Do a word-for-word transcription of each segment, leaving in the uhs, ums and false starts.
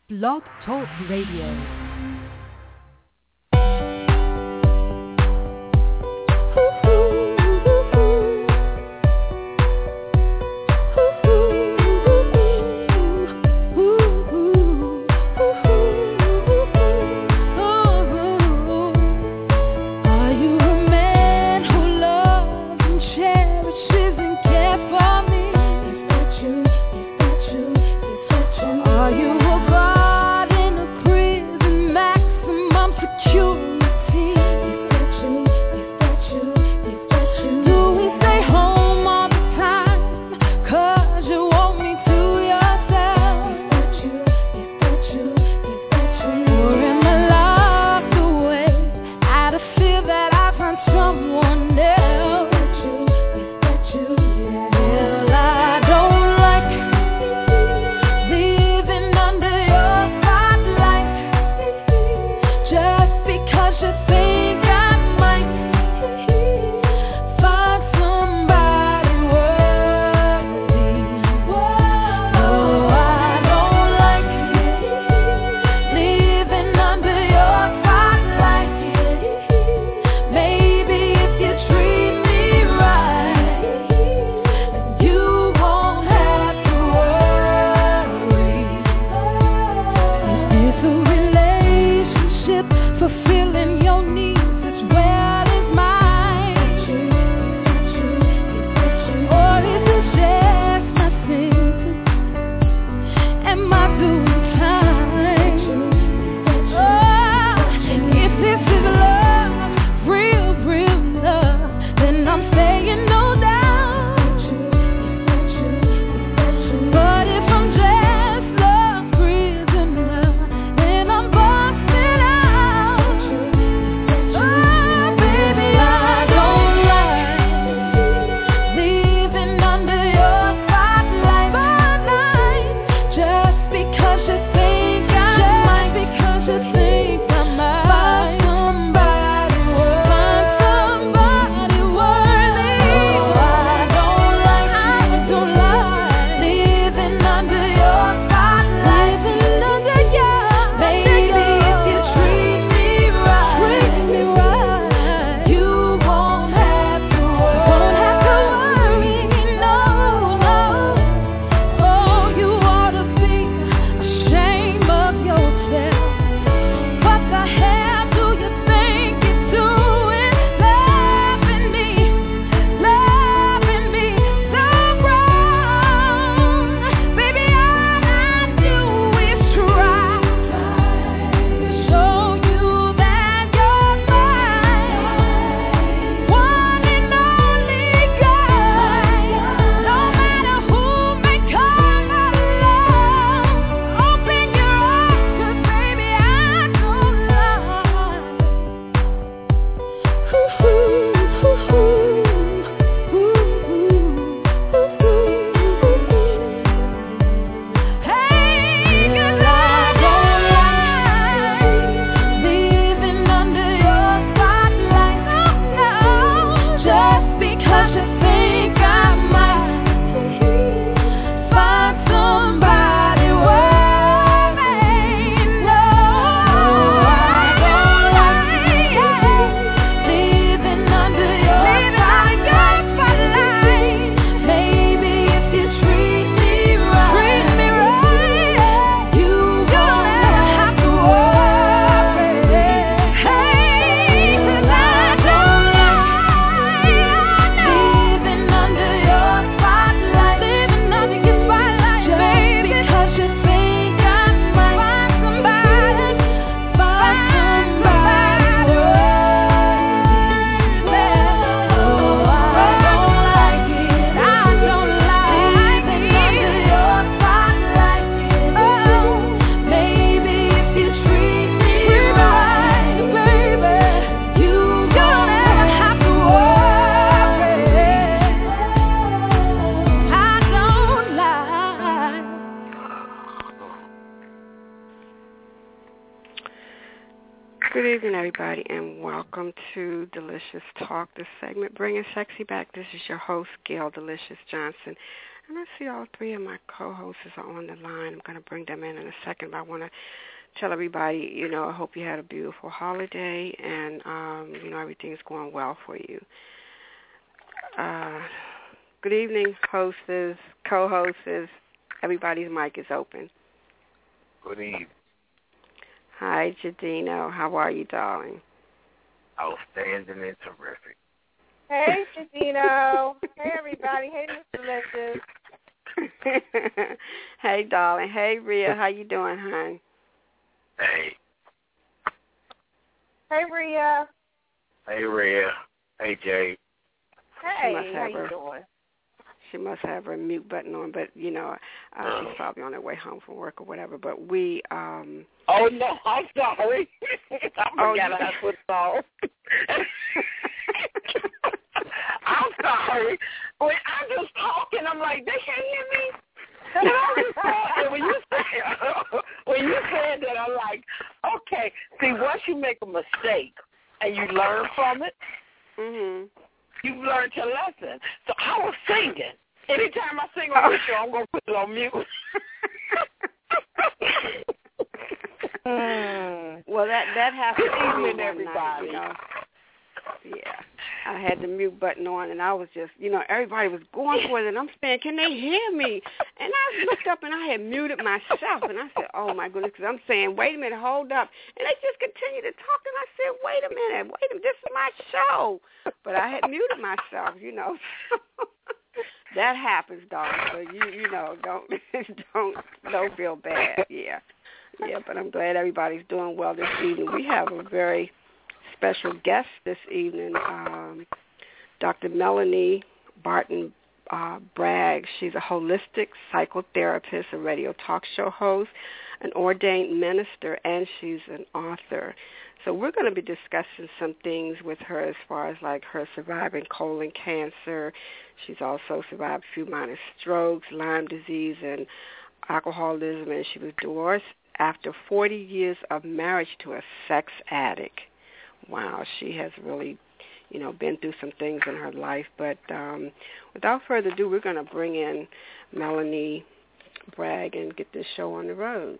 Blog Talk Radio. Good evening, everybody, and welcome to Delicious Talk, this segment, Bringing Sexy Back. This is your host, Gail Delicious Johnson. And I see all three of my co-hosts are on the line. I'm going to bring them in in a second, but I want to tell everybody, you know, I hope you had a beautiful holiday and, um, you know, everything's going well for you. Uh, good evening, hostess, co-hostess. Everybody's mic is open. Good evening. Hi, Jadino. How are you, darling? Outstanding and terrific. Hey, Jadino. Hey, everybody. Hey, Mister Delicious. Hey, darling. Hey, Rhea. How you doing, hon? Hey. Hey, Rhea. Hey, Rhea. Hey, Jay. Hey, how you doing? She must have her mute button on, but, you know, uh, oh. she's probably on her way home from work or whatever. But we... um. Oh, no, I'm sorry. I oh, forgot I put it on. I'm sorry. When I'm just talking, I'm like, they can't hear me. And I was talking. When you said, when you said that, I'm like, okay. See, once you make a mistake and you learn from it, mm-hmm. you've learned your lesson. So I was singing. Anytime I sing on the show, I'm going to put it on mute. mm. Well, that, that happened to me one everybody. night, you know. Yeah. I had the mute button on, and I was just, you know, everybody was going for it, and I'm saying, can they hear me? And I looked up, and I had muted myself, and I said, oh, my goodness, because I'm saying, wait a minute, hold up. And they just continued to talk, and I said, wait a minute, wait a minute, this is my show. But I had muted myself, you know. That happens, darling. So, you you know, don't, don't, don't feel bad. Yeah. Yeah, but I'm glad everybody's doing well this evening. We have a very special guest this evening, um, Doctor Melanie Barton uh, Bragg. She's a holistic psychotherapist, a radio talk show host, an ordained minister, and she's an author. So we're going to be discussing some things with her as far as like her surviving colon cancer. She's also survived a few minor strokes, Lyme disease, and alcoholism, and she was divorced after forty years of marriage to a sex addict. Wow, she has really, you know, been through some things in her life. But um, without further ado, we're going to bring in Melanie Bragg and get this show on the road.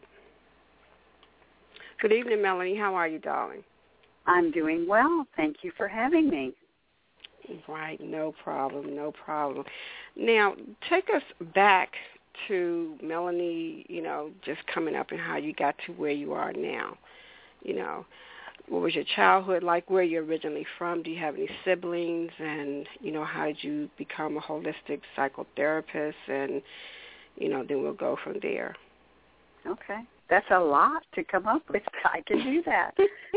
Good evening, Melanie. How are you, darling? I'm doing well. Thank you for having me. Right, no problem, no problem. Now, take us back to Melanie, you know, just coming up and how you got to where you are now. You know, what was your childhood like? Where are you originally from? Do you have any siblings? And, you know, how did you become a holistic psychotherapist? And, you know, then we'll go from there. Okay. That's a lot to come up with. I can do that.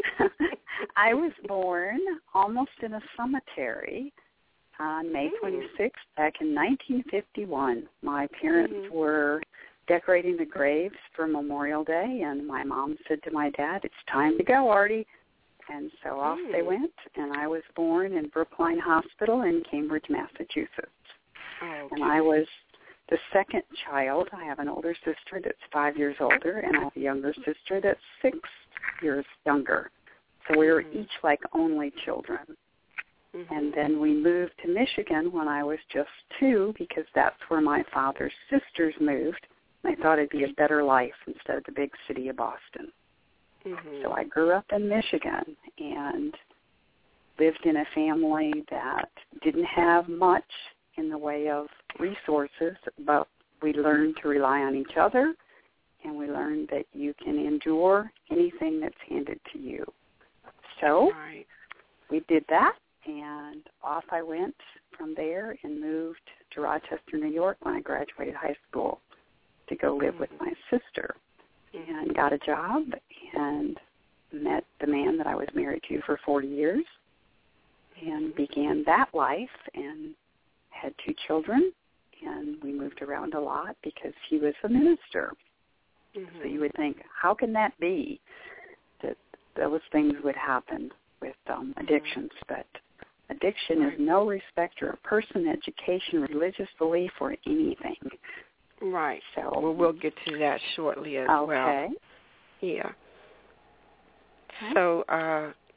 I was born almost in a cemetery on May twenty-sixth back in nineteen fifty-one. My parents mm-hmm. were decorating the graves for Memorial Day, and my mom said to my dad, it's time to go, Artie. And so off mm. they went, and I was born in Brookline Hospital in Cambridge, Massachusetts. Okay. And I was the second child. I have an older sister that's five years older, and I have a younger sister that's six years younger. So we were mm-hmm. each like only children. Mm-hmm. And then we moved to Michigan when I was just two because that's where my father's sisters moved. I thought it'd be a better life instead of the big city of Boston. Mm-hmm. So I grew up in Michigan and lived in a family that didn't have much in the way of resources, but we learned to rely on each other, and we learned that you can endure anything that's handed to you. So right. we did that, and off I went from there and moved to Rochester, New York when I graduated high school to go live with my sister, and got a job and met the man that I was married to for forty years and began that life and had two children, and we moved around a lot because he was a minister. Mm-hmm. So you would think, how can that be that those things would happen with um, addictions? Mm-hmm. But addiction right. is no respecter of person, education, religious belief, or anything. Right. So well, we'll get to that shortly as okay. well. Okay. Yeah. So uh,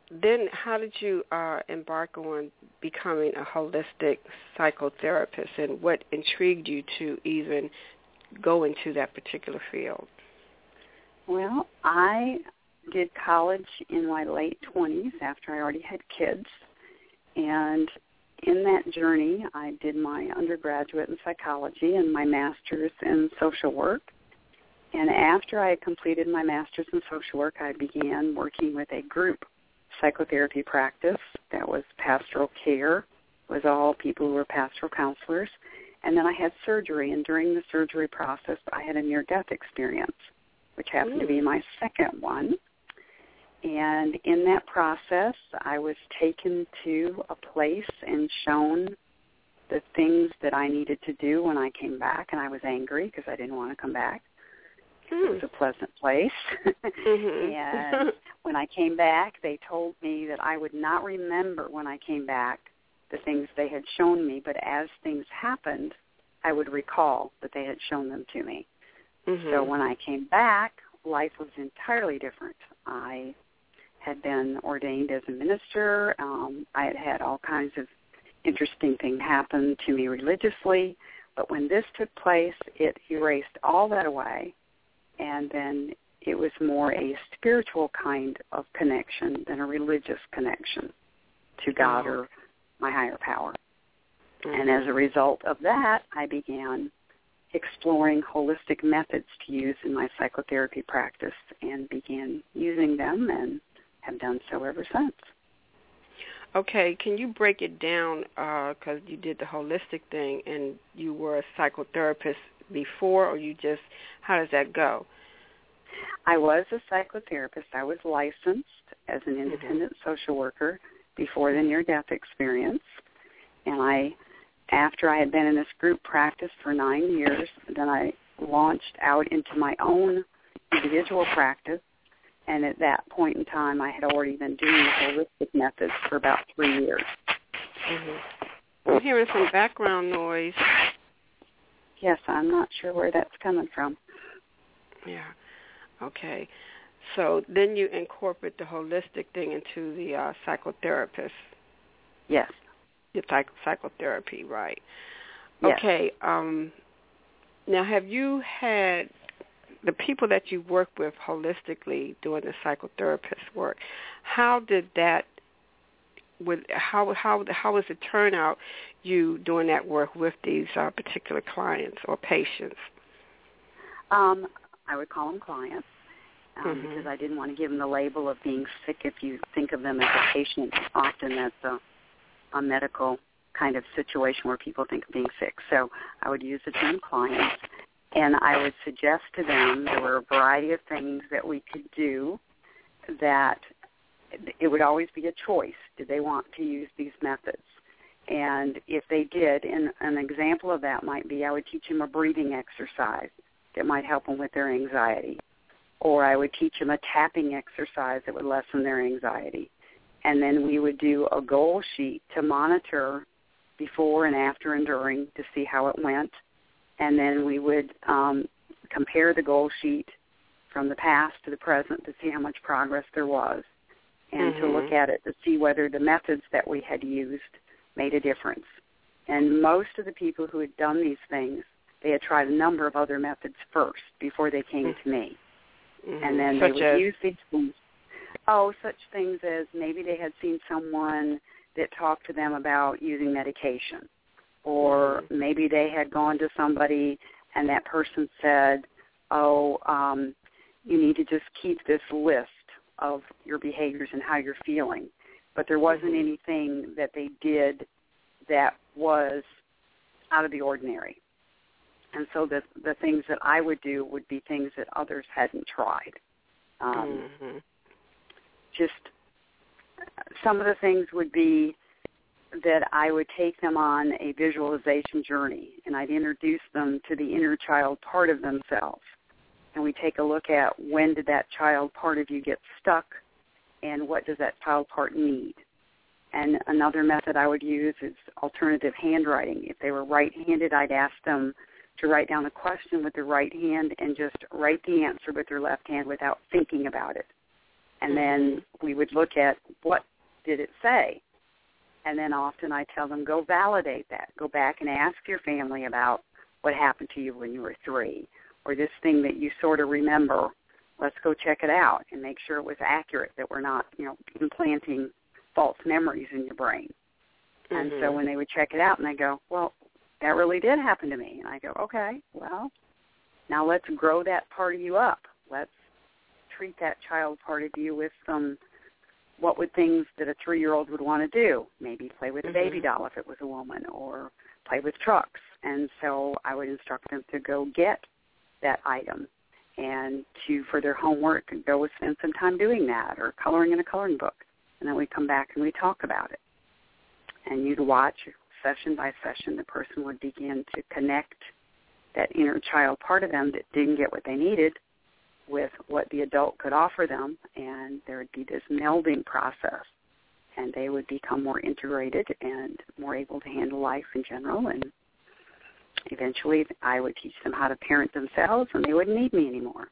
then how did you uh, embark on becoming a holistic psychotherapist, and what intrigued you to even go into that particular field? Well, I did college in my late twenties after I already had kids, and in that journey I did my undergraduate in psychology and my master's in social work. And after I had completed my master's in social work, I began working with a group psychotherapy practice that was pastoral care, was all people who were pastoral counselors. And then I had surgery, and during the surgery process, I had a near-death experience, which happened mm. to be my second one. And in that process, I was taken to a place and shown the things that I needed to do when I came back, and I was angry because I didn't want to come back. Mm. It was a pleasant place. Mm-hmm. And when I came back, they told me that I would not remember when I came back the things they had shown me, but as things happened, I would recall that they had shown them to me. Mm-hmm. So when I came back, life was entirely different. I had been ordained as a minister. Um, I had had all kinds of interesting things happen to me religiously, but when this took place, it erased all that away, and then it was more a spiritual kind of connection than a religious connection to God or my higher power. Mm-hmm. And as a result of that, I began exploring holistic methods to use in my psychotherapy practice and began using them and have done so ever since. Okay, can you break it down, because uh, you did the holistic thing and you were a psychotherapist before, or you just, how does that go? I was a psychotherapist. I was licensed as an independent mm-hmm. social worker before the near-death experience. And I, after I had been in this group practice for nine years, then I launched out into my own individual practice. And at that point in time, I had already been doing holistic methods for about three years. Mm-hmm. I'm hearing some background noise. Yes, I'm not sure where that's coming from. Yeah. Okay. So then you incorporate the holistic thing into the uh, psychotherapist. Yes. Your psych- psychotherapy, right. Yes. Okay. Um, now, have you had the people that you work with holistically doing the psychotherapist work, how did that, with how how how was the turnout you doing that work with these uh, particular clients or patients? Um, I would call them clients um, mm-hmm. because I didn't want to give them the label of being sick. If you think of them as a patient, often that's a, a medical kind of situation where people think of being sick. So I would use the term clients. And I would suggest to them there were a variety of things that we could do that it would always be a choice. Did they want to use these methods? And if they did, and an example of that might be I would teach them a breathing exercise that might help them with their anxiety. Or I would teach them a tapping exercise that would lessen their anxiety. And then we would do a goal sheet to monitor before and after and during to see how it went. And then we would um, compare the goal sheet from the past to the present to see how much progress there was, and mm-hmm. to look at it to see whether the methods that we had used made a difference. And most of the people who had done these things, they had tried a number of other methods first before they came mm-hmm. to me. Mm-hmm. And then such they would as? use these things. Oh, such things as maybe they had seen someone that talked to them about using medication. Or maybe they had gone to somebody and that person said, oh, um, you need to just keep this list of your behaviors and how you're feeling. But there wasn't mm-hmm. anything that they did that was out of the ordinary. And so the, the things that I would do would be things that others hadn't tried. Um, mm-hmm. Just some of the things would be that I would take them on a visualization journey, and I'd introduce them to the inner child part of themselves. And we take a look at when did that child part of you get stuck, and what does that child part need. And another method I would use is alternative handwriting. If they were right-handed, I'd ask them to write down a question with their right hand and just write the answer with their left hand without thinking about it. And then we would look at what did it say. And then often I tell them, go validate that. Go back and ask your family about what happened to you when you were three, or this thing that you sort of remember. Let's go check it out and make sure it was accurate, that we're not, you know, implanting false memories in your brain. Mm-hmm. And so when they would check it out and they go, well, that really did happen to me. And I go, okay, well, now let's grow that part of you up. Let's treat that child part of you with some, what would things that a three-year-old would want to do? Maybe play with mm-hmm. a baby doll if it was a woman, or play with trucks. And so I would instruct them to go get that item and to, for their homework, go spend some time doing that or coloring in a coloring book. And then we come back and we talk about it. And you'd watch session by session, the person would begin to connect that inner child part of them that didn't get what they needed with what the adult could offer them, and there would be this melding process, and they would become more integrated and more able to handle life in general, and eventually I would teach them how to parent themselves, and they wouldn't need me anymore.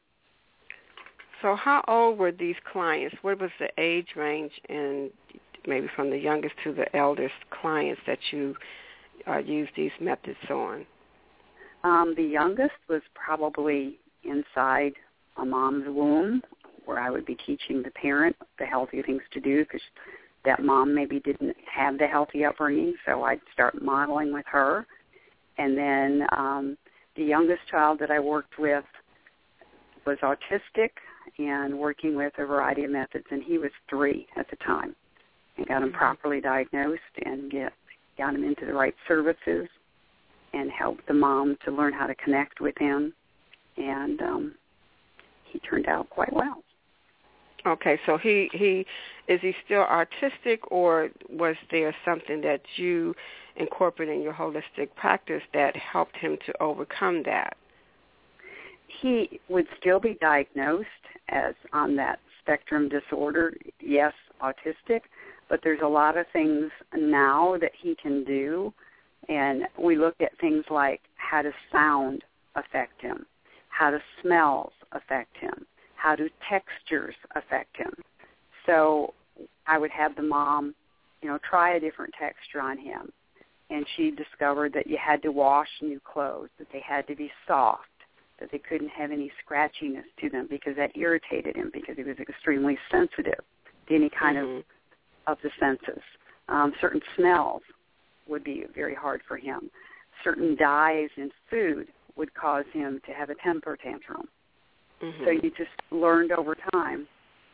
So how old were these clients? What was the age range, and maybe from the youngest to the eldest clients that you uh, used these methods on? Um, the youngest was probably inside a mom's womb, where I would be teaching the parent the healthy things to do, because that mom maybe didn't have the healthy upbringing, so I'd start modeling with her. And then um, the youngest child that I worked with was autistic and working with a variety of methods, and he was three at the time, and got him mm-hmm. properly diagnosed and get got him into the right services and helped the mom to learn how to connect with him, and um, he turned out quite well. Okay, so he, he is he still autistic, or was there something that you incorporated in your holistic practice that helped him to overcome that? He would still be diagnosed as on that spectrum disorder, yes, autistic, but there's a lot of things now that he can do, and we look at things like how does sound affect him, how do smells affect him, how do textures affect him. So I would have the mom, you know, try a different texture on him, and she discovered that you had to wash new clothes, that they had to be soft, that they couldn't have any scratchiness to them because that irritated him because he was extremely sensitive to any kind mm-hmm. of, of the senses. Um, certain smells would be very hard for him. Certain dyes in food would cause him to have a temper tantrum. Mm-hmm. So you just learned over time.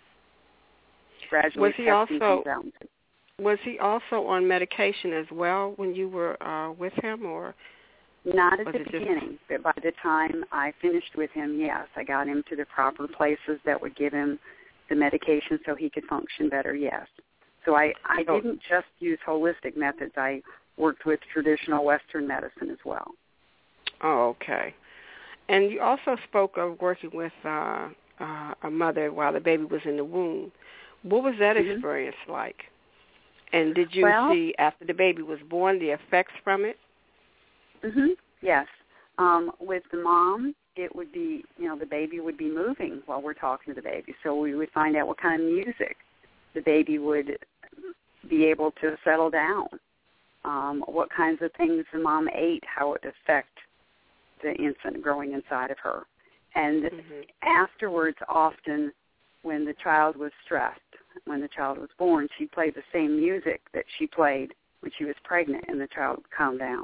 Gradually was he also was he also on medication as well when you were uh, with him, or not at the beginning? Just... But by the time I finished with him, yes, I got him to the proper places that would give him the medication so he could function better. Yes. So I I oh. didn't just use holistic methods. I worked with traditional Western medicine as well. Oh, okay. And you also spoke of working with uh, uh, a mother while the baby was in the womb. What was that mm-hmm. experience like? And did you well, see, after the baby was born, the effects from it? Mm-hmm. Yes. Um, with the mom, it would be, you know, the baby would be moving while we're talking to the baby. So we would find out what kind of music the baby would be able to settle down, um, what kinds of things the mom ate, how it would affect the infant growing inside of her. And mm-hmm. afterwards, often when the child was stressed, when the child was born, she played the same music that she played when she was pregnant, and the child would calm down.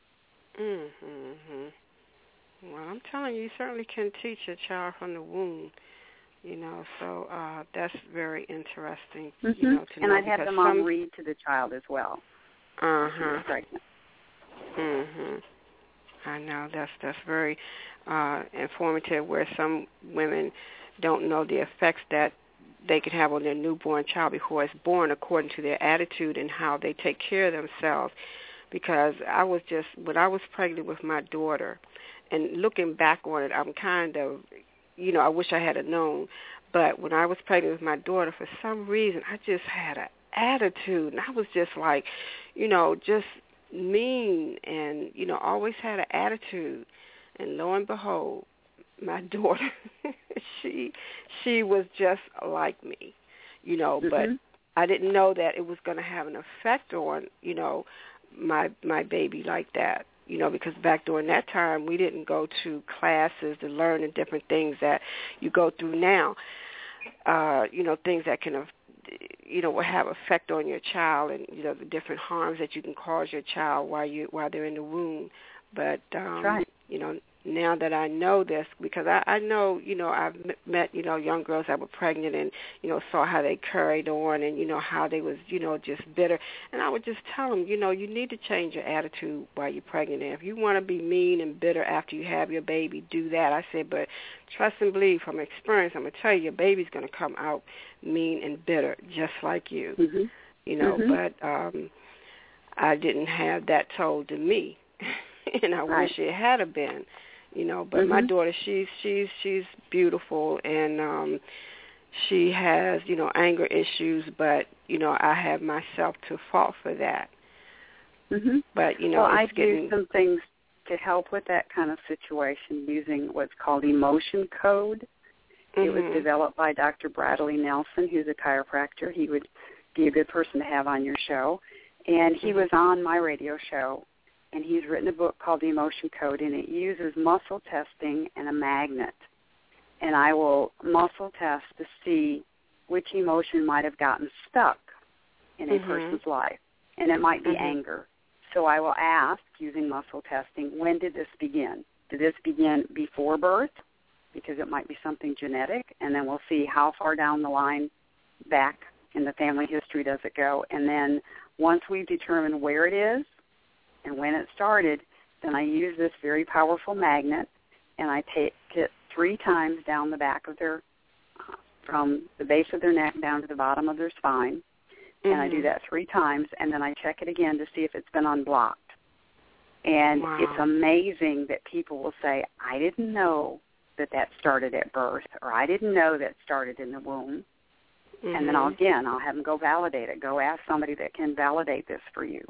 Mm-hmm. Well, I'm telling you, you certainly can teach a child from the womb, you know, so uh, that's very interesting. Mm-hmm. You know, to and know I'd have the mom some... read to the child as well. Uh-huh. She was pregnant. Mm-hmm. I know that's that's very uh, informative, where some women don't know the effects that they can have on their newborn child before it's born, according to their attitude and how they take care of themselves. Because I was just, when I was pregnant with my daughter, and looking back on it, I'm kind of, you know, I wish I had have known, but when I was pregnant with my daughter, for some reason, I just had an attitude, and I was just like, you know, just mean, and, you know, always had an attitude. And lo and behold, my daughter, she she was just like me. you know, mm-hmm. but I didn't know that it was going to have an effect on, you know, my my baby like that, you know, because back during that time we didn't go to classes to learn the different things that you go through now, uh, you know, things that can have, you know, will have effect on your child, and you know the different harms that you can cause your child while you while they're in the womb. But um, right. you know, now that I know this, because I, I know, you know, I've met, you know, young girls that were pregnant and, you know, saw how they carried on and, you know, how they was, you know, just bitter. And I would just tell them, you know, you need to change your attitude while you're pregnant. And if you want to be mean and bitter after you have your baby, do that. I said, but trust and believe from experience, I'm going to tell you, your baby's going to come out mean and bitter just like you, mm-hmm. you know, mm-hmm. but um, I didn't have that told to me. And I right. wish it had have been, you know. But mm-hmm. my daughter, she's she's she's beautiful, and um, she has, you know, anger issues. But you know, I have myself to fault for that. Mm-hmm. But you know, well, it's I getting... do some things to help with that kind of situation using what's called emotion code. Mm-hmm. It was developed by Doctor Bradley Nelson, who's a chiropractor. He would be a good person to have on your show, and he mm-hmm. was on my radio show. And he's written a book called The Emotion Code, and it uses muscle testing and a magnet. And I will muscle test to see which emotion might have gotten stuck in a mm-hmm. person's life. And it might be mm-hmm. anger. So I will ask, using muscle testing, when did this begin? Did this begin before birth? Because it might be something genetic. And then we'll see how far down the line back in the family history does it go. And then once we've determined where it is, and when it started, then I use this very powerful magnet, and I take it three times down the back of their, uh, from the base of their neck down to the bottom of their spine, mm-hmm. and I do that three times, and then I check it again to see if it's been unblocked. And wow. it's amazing that people will say, I didn't know that that started at birth, or I didn't know that started in the womb. Mm-hmm. And then I'll, again, I'll have them go validate it. Go ask somebody that can validate this for you.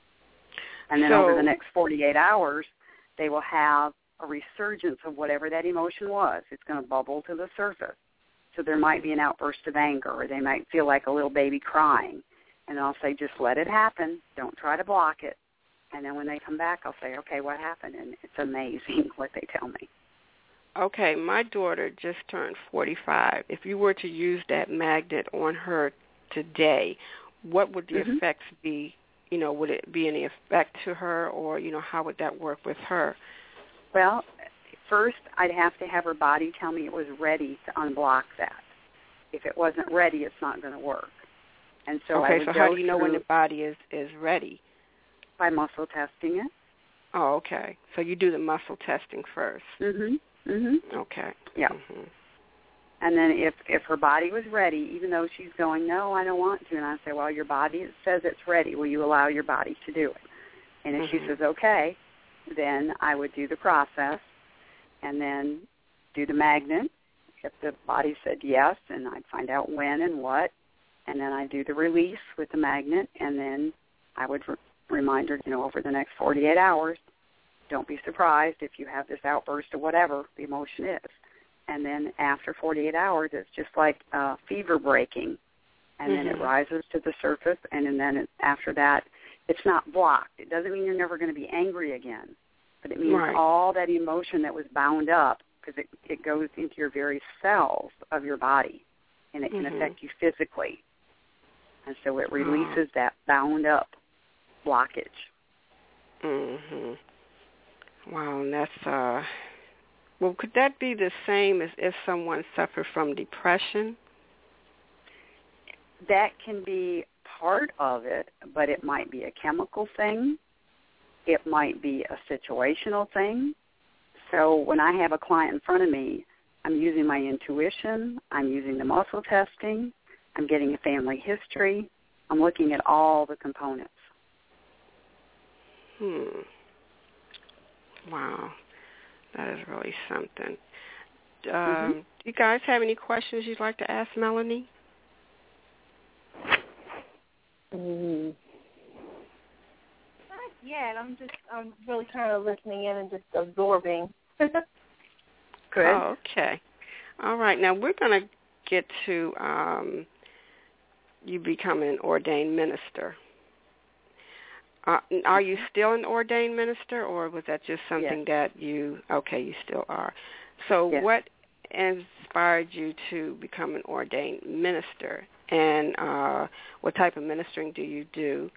And then so, over the next forty-eight hours, they will have a resurgence of whatever that emotion was. It's going to bubble to the surface. So there might be an outburst of anger, or they might feel like a little baby crying. And I'll say, just let it happen. Don't try to block it. And then when they come back, I'll say, okay, what happened? And it's amazing what they tell me. Okay, my daughter just turned forty-five. If you were to use that magnet on her today, what would the mm-hmm. effects be? You know, would it be any effect to her, or, you know, how would that work with her? Well, first I'd have to have her body tell me it was ready to unblock that. If it wasn't ready, it's not going to work. And so okay, I would so go how do you know when the body is, is ready? By muscle testing it. Oh, okay. So you do the muscle testing first. Mhm. Mhm. Okay. Yeah. Mm-hmm. And then if, if her body was ready, even though she's going, no, I don't want to, and I say, well, your body says it's ready. Will you allow your body to do it? And if mm-hmm. she says, okay, then I would do the process and then do the magnet. If the body said yes, and I'd find out when and what, and then I'd do the release with the magnet, and then I would re- remind her, you know, over the next forty-eight hours, don't be surprised if you have this outburst or whatever the emotion is. And then after forty-eight hours, it's just like uh, fever breaking, and mm-hmm. then it rises to the surface, and, and then it, after that, it's not blocked. It doesn't mean you're never going to be angry again, but it means right. all that emotion that was bound up, because it, it goes into your very cells of your body, and it can mm-hmm. affect you physically. And so it releases oh. that bound up blockage. Mm-hmm. Wow, and that's... Uh... Well, could that be the same as if someone suffered from depression? That can be part of it, but it might be a chemical thing. It might be a situational thing. So when I have a client in front of me, I'm using my intuition, I'm using the muscle testing, I'm getting a family history, I'm looking at all the components. Hmm. Wow. That is really something. Um, mm-hmm. Do you guys have any questions you'd like to ask Melanie? Mm. Not yet. I'm just, I'm really kind of listening in and just absorbing. Good. Oh, okay. All right. Now we're going to get to um, you become an ordained minister. Uh, are you still an ordained minister, or was that just something yes. that you, okay, you still are. So yes. what inspired you to become an ordained minister, and uh, what type of ministering do you do?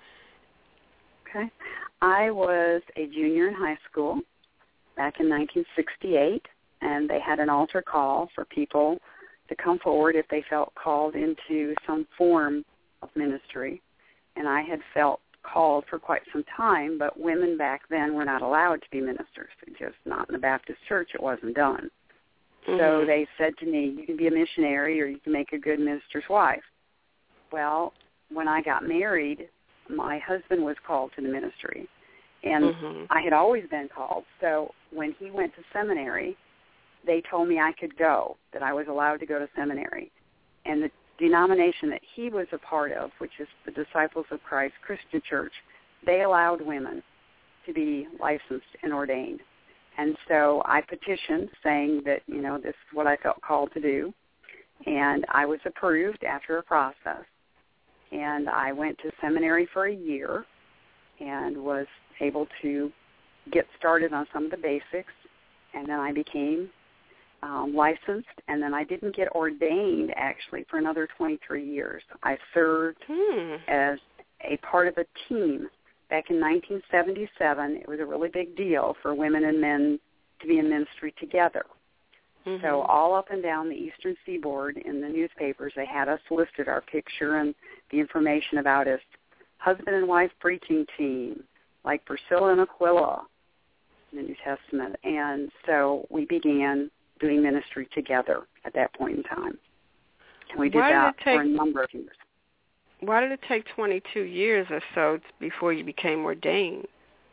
Okay. I was a junior in high school back in nineteen sixty-eight, and they had an altar call for people to come forward if they felt called into some form of ministry. And I had felt called for quite some time, but women back then were not allowed to be ministers. It just not in the Baptist church, it wasn't done. Mm-hmm. So they said to me, you can be a missionary or you can make a good minister's wife. Well, when I got married, my husband was called to the ministry, and mm-hmm. I had always been called. So when he went to seminary, they told me I could go, that I was allowed to go to seminary. And the denomination that he was a part of, which is the Disciples of Christ Christian Church, they allowed women to be licensed and ordained. And so I petitioned saying that, you know, this is what I felt called to do. And I was approved after a process. And I went to seminary for a year and was able to get started on some of the basics. And then I became Um, licensed, and then I didn't get ordained, actually, for another twenty-three years. I served hmm. as a part of a team. Back in nineteen seventy-seven, it was a really big deal for women and men to be in ministry together. Mm-hmm. So all up and down the Eastern Seaboard in the newspapers, they had us listed, our picture and the information about us, husband and wife preaching team, like Priscilla and Aquila in the New Testament. And so we began doing ministry together at that point in time. And we did Why that did it take, for a number of years. Why did it take twenty-two years or so before you became ordained?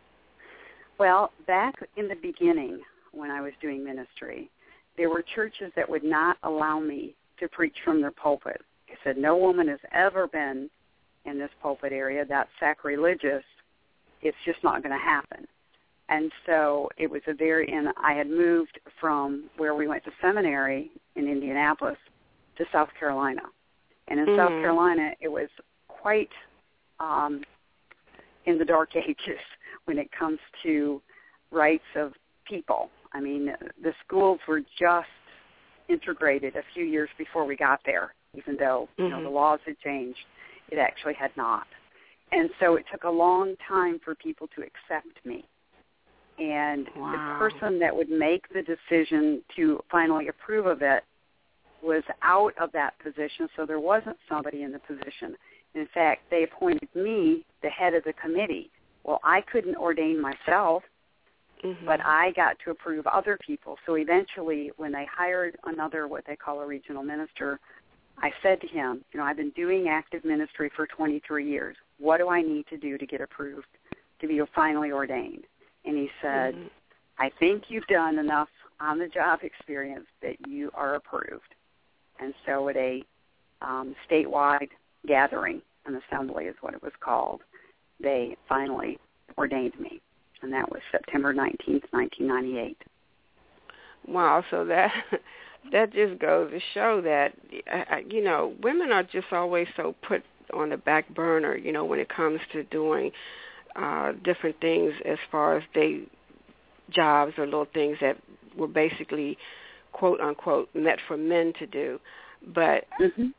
Well, back in the beginning when I was doing ministry, there were churches that would not allow me to preach from their pulpit. They said, no woman has ever been in this pulpit area. That's sacrilegious. It's just not going to happen. And so it was a very, and I had moved from where we went to seminary in Indianapolis to South Carolina. And in mm-hmm. South Carolina, it was quite um, in the dark ages when it comes to rights of people. I mean, the schools were just integrated a few years before we got there, even though mm-hmm. you know the laws had changed. It actually had not. And so it took a long time for people to accept me. And wow. the person that would make the decision to finally approve of it was out of that position, so there wasn't somebody in the position. In fact, they appointed me the head of the committee. Well, I couldn't ordain myself, mm-hmm. but I got to approve other people. So eventually, when they hired another, what they call a regional minister, I said to him, you know, I've been doing active ministry for twenty-three years. What do I need to do to get approved to be finally ordained? And he said, mm-hmm. I think you've done enough on-the-job experience that you are approved. And so at a um, statewide gathering, an assembly is what it was called, they finally ordained me. And that was September nineteenth, nineteen ninety-eight. Wow, so that that just goes to show that, you know, women are just always so put on the back burner, you know, when it comes to doing Uh, different things as far as they jobs or little things that were basically, quote unquote, meant for men to do. But mm-hmm.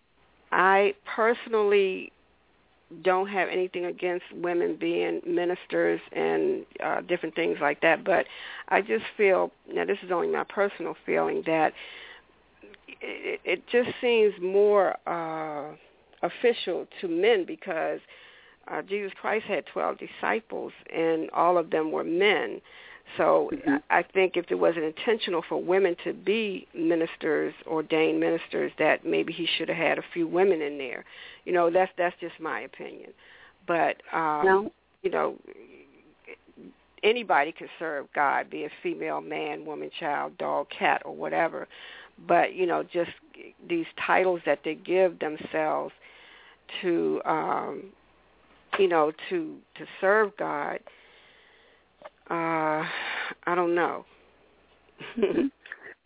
I personally don't have anything against women being ministers and uh, different things like that. But I just feel, now this is only my personal feeling, that it, it just seems more uh, official to men because Uh, Jesus Christ had twelve disciples, and all of them were men. So mm-hmm. I, I think if it wasn't intentional for women to be ministers, ordained ministers, that maybe he should have had a few women in there. You know, that's that's just my opinion. But, um, no. you know, anybody can serve God, be a female, man, woman, child, dog, cat, or whatever. But, you know, just these titles that they give themselves to um you know, to, to serve God, uh, I don't know.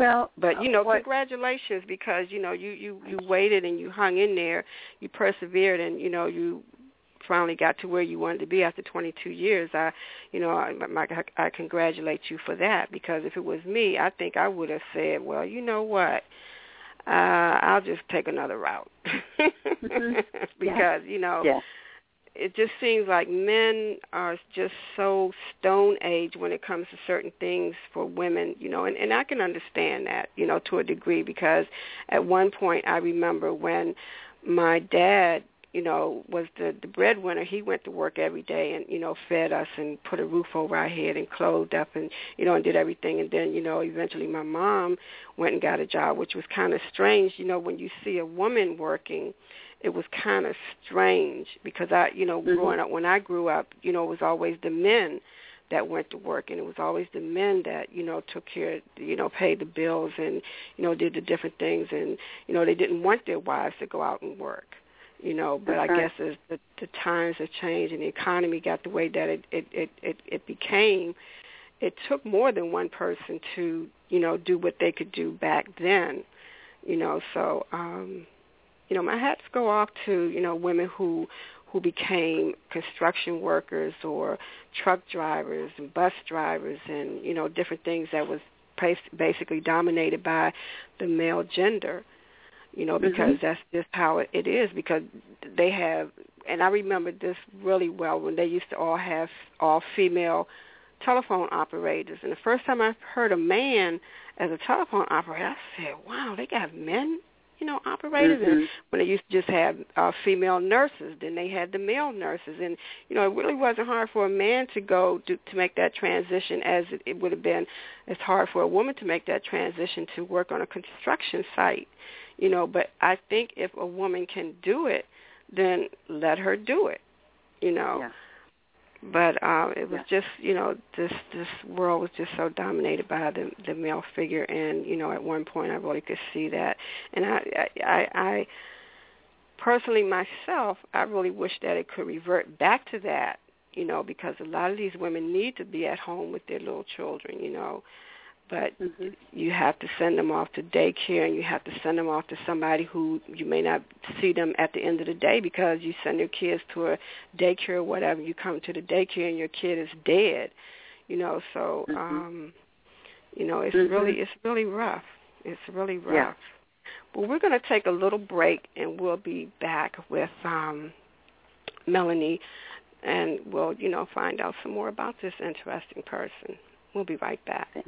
Well, but, you know, what, congratulations, because, you know, you, you, you waited and you hung in there, you persevered, and, you know, you finally got to where you wanted to be after twenty-two years. I, you know, I, I, I congratulate you for that, because if it was me, I think I would have said, well, you know what, uh, I'll just take another route. mm-hmm. Because, yeah. you know, yeah. it just seems like men are just so stone age when it comes to certain things for women, you know, and, and I can understand that, you know, to a degree, because at one point I remember when my dad, you know, was the, the breadwinner. He went to work every day and, you know, fed us and put a roof over our head and clothed up and, you know, and did everything. And then, you know, eventually my mom went and got a job, which was kind of strange. You know, when you see a woman working, it was kind of strange, because I, you know, mm-hmm. growing up, when I grew up, you know, it was always the men that went to work, and it was always the men that, you know, took care, you know, paid the bills and, you know, did the different things. And, you know, they didn't want their wives to go out and work. You know, but That's I right. guess as the, the times have changed and the economy got the way that it, it, it, it, it became, it took more than one person to, you know, do what they could do back then, you know. So, um, you know, my hats go off to, you know, women who who became construction workers or truck drivers and bus drivers and, you know, different things that was basically dominated by the male gender. You know, because mm-hmm. that's just how it, it is, because they have, and I remember this really well, when they used to all have all female telephone operators. And the first time I heard a man as a telephone operator, I said, wow, they got men, you know, operators. Mm-hmm. And when they used to just have uh, female nurses, then they had the male nurses. And, you know, it really wasn't hard for a man to go to, to make that transition as it, it would have been as hard for a woman to make that transition to work on a construction site. You know, but I think if a woman can do it, then let her do it, you know. Yeah. But um, it was yeah. just, you know, this this world was just so dominated by the the male figure, and, you know, at one point I really could see that. And I, I, I personally myself, I really wish that it could revert back to that, you know, because a lot of these women need to be at home with their little children, you know. But mm-hmm. you have to send them off to daycare, and you have to send them off to somebody who you may not see them at the end of the day, because you send your kids to a daycare or whatever. You come to the daycare and your kid is dead, you know. So, mm-hmm. um, you know, it's mm-hmm. really it's really rough. It's really rough. Yeah. But we're going to take a little break, and we'll be back with um, Melanie, and we'll, you know, find out some more about this interesting person. We'll be right back. Thanks.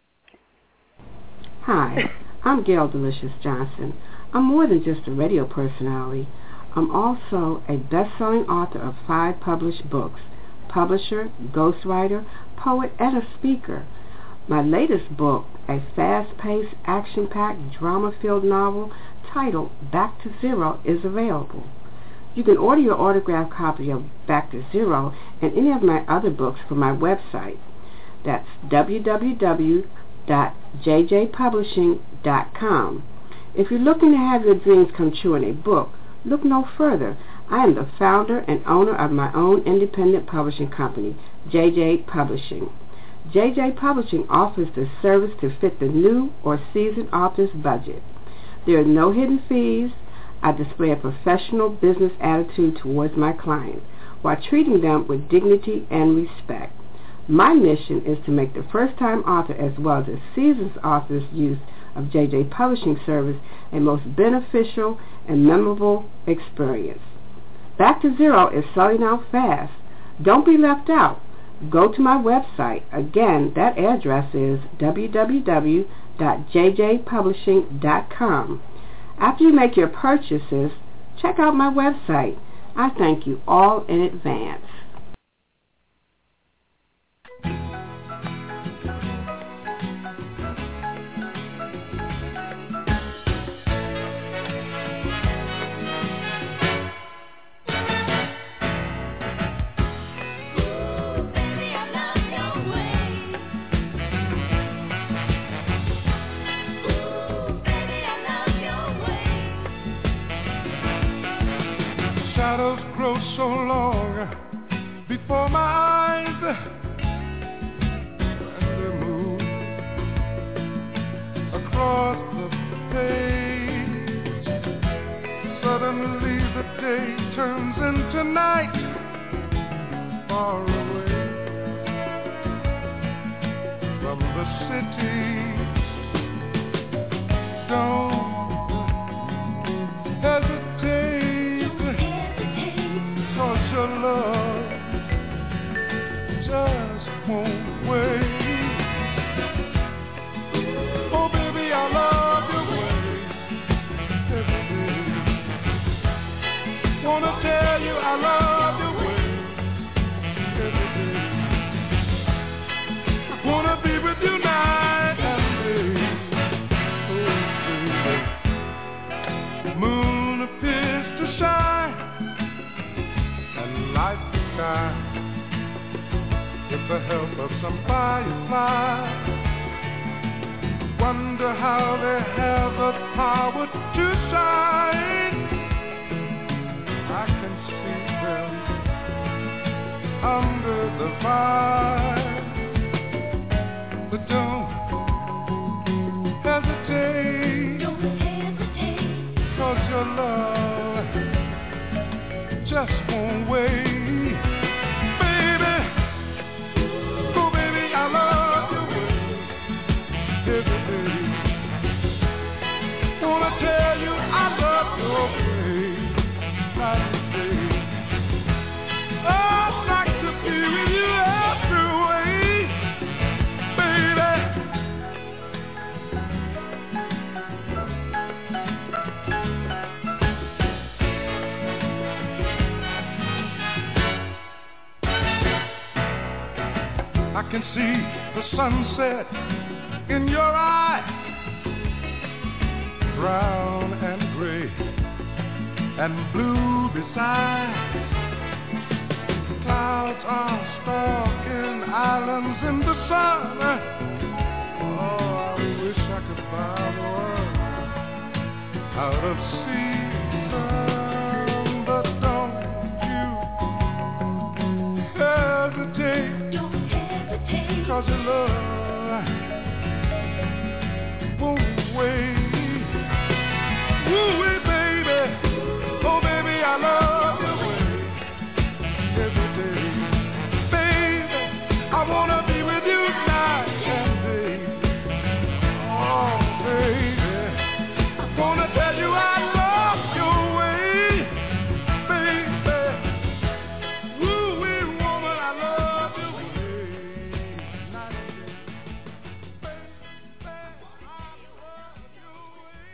Hi, I'm Gail Delicious Johnson. I'm more than just a radio personality. I'm also a best-selling author of five published books, publisher, ghostwriter, poet, and a speaker. My latest book, a fast-paced, action-packed, drama-filled novel titled Back to Zero, is available. You can order your autographed copy of Back to Zero and any of my other books from my website. That's w w w dot j j publishing dot com. If you're looking to have your dreams come true in a book, look no further. I am the founder and owner of my own independent publishing company, J J Publishing. J J Publishing offers the service to fit the new or seasoned author's budget. There are no hidden fees. I display a professional business attitude towards my clients while treating them with dignity and respect. My mission is to make the first-time author as well as the seasoned author's use of J J Publishing service a most beneficial and memorable experience. Back to Zero is selling out fast. Don't be left out. Go to my website. Again, that address is w w w dot j j publishing dot com. After you make your purchases, check out my website. I thank you all in advance. Shadows grow so long before my eyes, and they move across the page. Suddenly the day turns into night, far away from the city. Don't hesitate, 'cause your love just won't wait. Oh baby, I love your way every day. Wanna tell you I love your way every day. Wanna be with you night and day. Oh baby, moon appears to shine and light the sky with the help of some fireflies. Wonder how they have the power to shine. I can see them under the fire. But don't hesitate, don't hesitate, 'cause your love just won't wait. Baby, oh baby, I love your way every day. Wanna tell you I love your way night and day. I'd like to be with you every way, baby. I can see the sunset in your eyes, brown and gray and blue beside. Clouds are stalking islands in the sun. Oh, I wish I could buy the world out of season. But don't you hesitate, don't hesitate, 'cause your love won't wait. Woo-wee, baby, oh baby, I love your way every day. Baby, I wanna be with you night and day. Oh baby, I wanna tell you I love your way, baby. Woo-wee, woman, I love your way night and day. Baby, I love your way.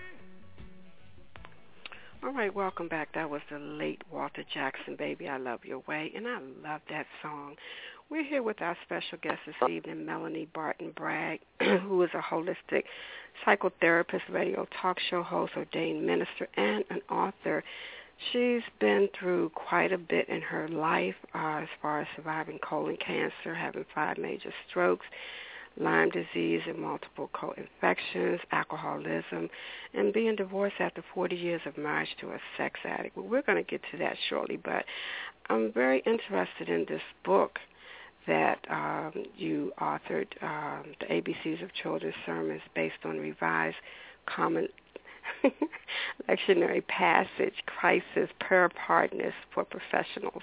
All right, welcome back. That was the late Walter Jackson, Baby, I Love Your Way, and I love that song. We're here with our special guest this evening, Melanie Barton Bragg, who is a holistic psychotherapist, radio talk show host, ordained minister, and an author. She's been through quite a bit in her life uh, as far as surviving colon cancer, having five major strokes, Lyme disease and multiple co-infections, alcoholism, and being divorced after forty years of marriage to a sex addict. Well, we're going to get to that shortly, but I'm very interested in this book that um, you authored, um, The A B Cs of Children's Sermons, based on revised common lectionary passage, crisis, preparedness for professionals.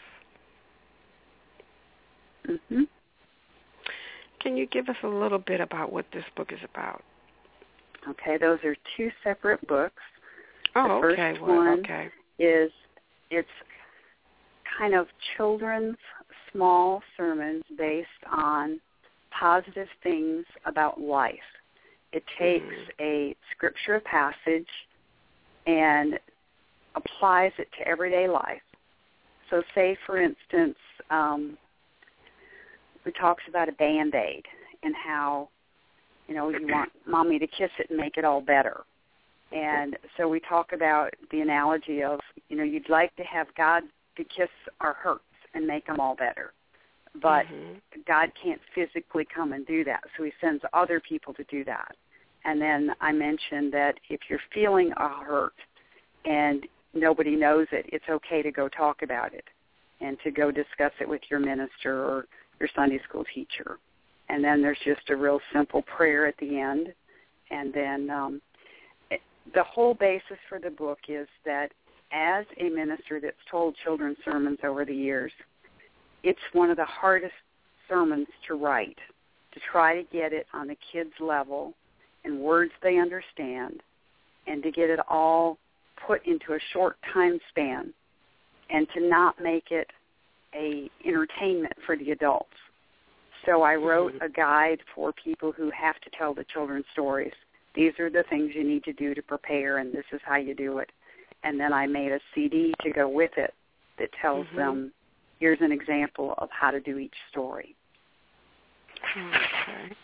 Mm-hmm. Can you give us a little bit about what this book is about? Okay, those are two separate books. Oh, the first okay. Well, one okay. is it's kind of children's small sermons based on positive things about life. It takes mm. a scripture passage and applies it to everyday life. So say, for instance, um, it talks about a Band-Aid and how, you know, you want mommy to kiss it and make it all better. And so we talk about the analogy of, you know, you'd like to have God to kiss our hurts and make them all better. But mm-hmm. God can't physically come and do that, so he sends other people to do that. And then I mentioned that if you're feeling a hurt and nobody knows it, it's okay to go talk about it and to go discuss it with your minister or your Sunday school teacher. And then there's just a real simple prayer at the end. And then um, it, the whole basis for the book is that as a minister that's told children's sermons over the years, it's one of the hardest sermons to write, to try to get it on the kids' level in words they understand, and to get it all put into a short time span, and to not make it a entertainment for the adults. So I wrote a guide for people who have to tell the children's stories. These are the things you need to do to prepare, and this is how you do it. And then I made a C D to go with it that tells mm-hmm. them, here's an example of how to do each story. Okay.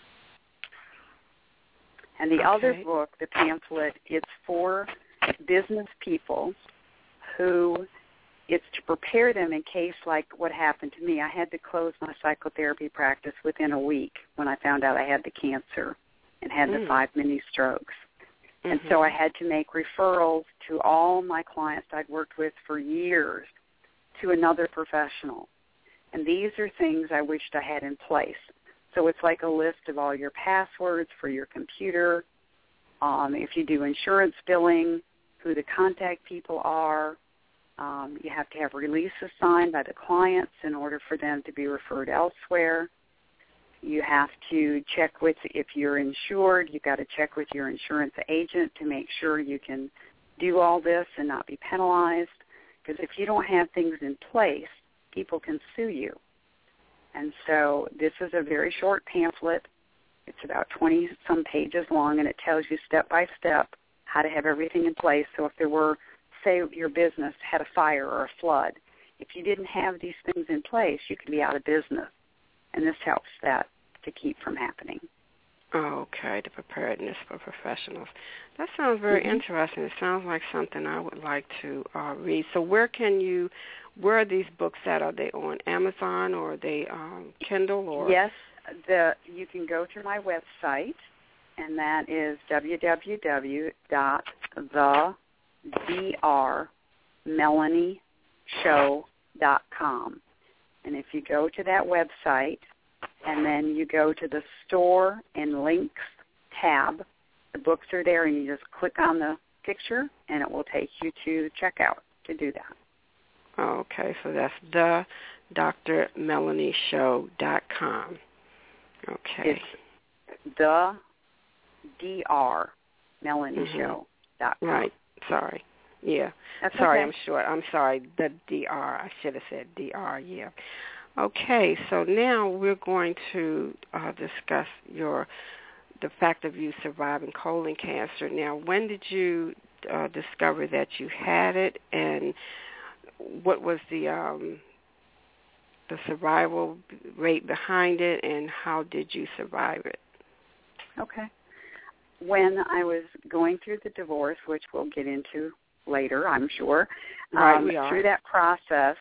And the okay. other book, the pamphlet, it's for business people who, it's to prepare them in case, like what happened to me. I had to close my psychotherapy practice within a week when I found out I had the cancer and had mm. the five mini strokes. Mm-hmm. And so I had to make referrals to all my clients I'd worked with for years to another professional. And these are things I wished I had in place. So it's like a list of all your passwords for your computer, um, if you do insurance billing, who the contact people are. Um, you have to have releases signed by the clients in order for them to be referred elsewhere. You have to check with, if you're insured, you've got to check with your insurance agent to make sure you can do all this and not be penalized. Because if you don't have things in place, people can sue you. And so this is a very short pamphlet. It's about twenty-some pages long, and it tells you step by step how to have everything in place. So if there were, say your business had a fire or a flood, if you didn't have these things in place, you could be out of business. And this helps that to keep from happening. Okay, the preparedness for professionals. That sounds very mm-hmm. interesting. It sounds like something I would like to uh, read. So where can you, where are these books at? Are they on Amazon or are they um, Kindle? Or? Yes, the you can go to my website, and that is w w w dot the dr melanie show dot com. And if you go to that website and then you go to the store and links tab, the books are there, and you just click on the picture and it will take you to checkout to do that. Okay, so that's the dr melanie show dot com. Okay. It's the dr melanie show dot com. Right. Sorry. Yeah. That's sorry, okay. I'm short. I'm sorry. The D R. I should have said D R, yeah. Okay, so now we're going to uh, discuss your the fact of you surviving colon cancer. Now, when did you uh, discover that you had it, and what was the um, the survival rate behind it, and how did you survive it? Okay. When I was going through the divorce, which we'll get into later, I'm sure, right, um, we are. through that process,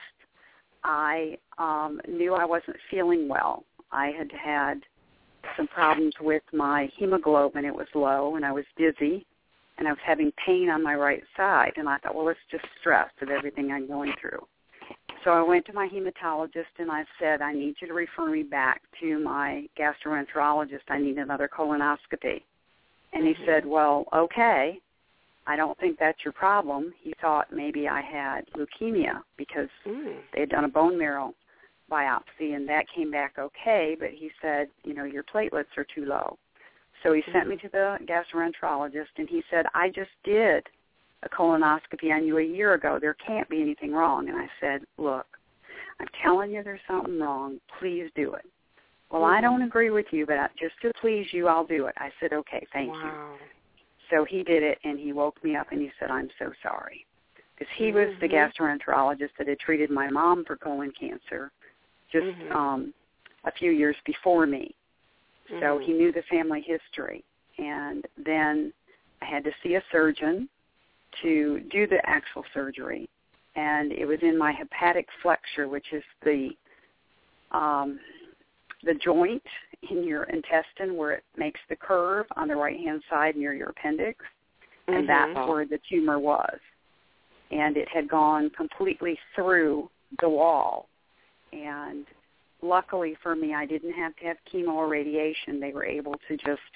I um, knew I wasn't feeling well. I had had some problems with my hemoglobin. It was low, and I was dizzy, and I was having pain on my right side. And I thought, well, it's just stress of everything I'm going through. So I went to my hematologist, and I said, I need you to refer me back to my gastroenterologist. I need another colonoscopy. And he said, well, okay, I don't think that's your problem. He thought maybe I had leukemia because mm. they had done a bone marrow biopsy, and that came back okay, but he said, you know, your platelets are too low. So he mm. sent me to the gastroenterologist, and he said, I just did a colonoscopy on you a year ago. There can't be anything wrong. And I said, look, I'm telling you there's something wrong. Please do it. Well, mm. I don't agree with you, but just to please you, I'll do it. I said, okay, thank wow. you. So he did it, and he woke me up, and he said, I'm so sorry. Because he mm-hmm. was the gastroenterologist that had treated my mom for colon cancer just mm-hmm. um, a few years before me. Mm-hmm. So he knew the family history. And then I had to see a surgeon to do the actual surgery. And it was in my hepatic flexure, which is the um, the joint in your intestine where it makes the curve on the right-hand side near your appendix, and mm-hmm. that's where the tumor was. And it had gone completely through the wall. And luckily for me, I didn't have to have chemo or radiation. They were able to just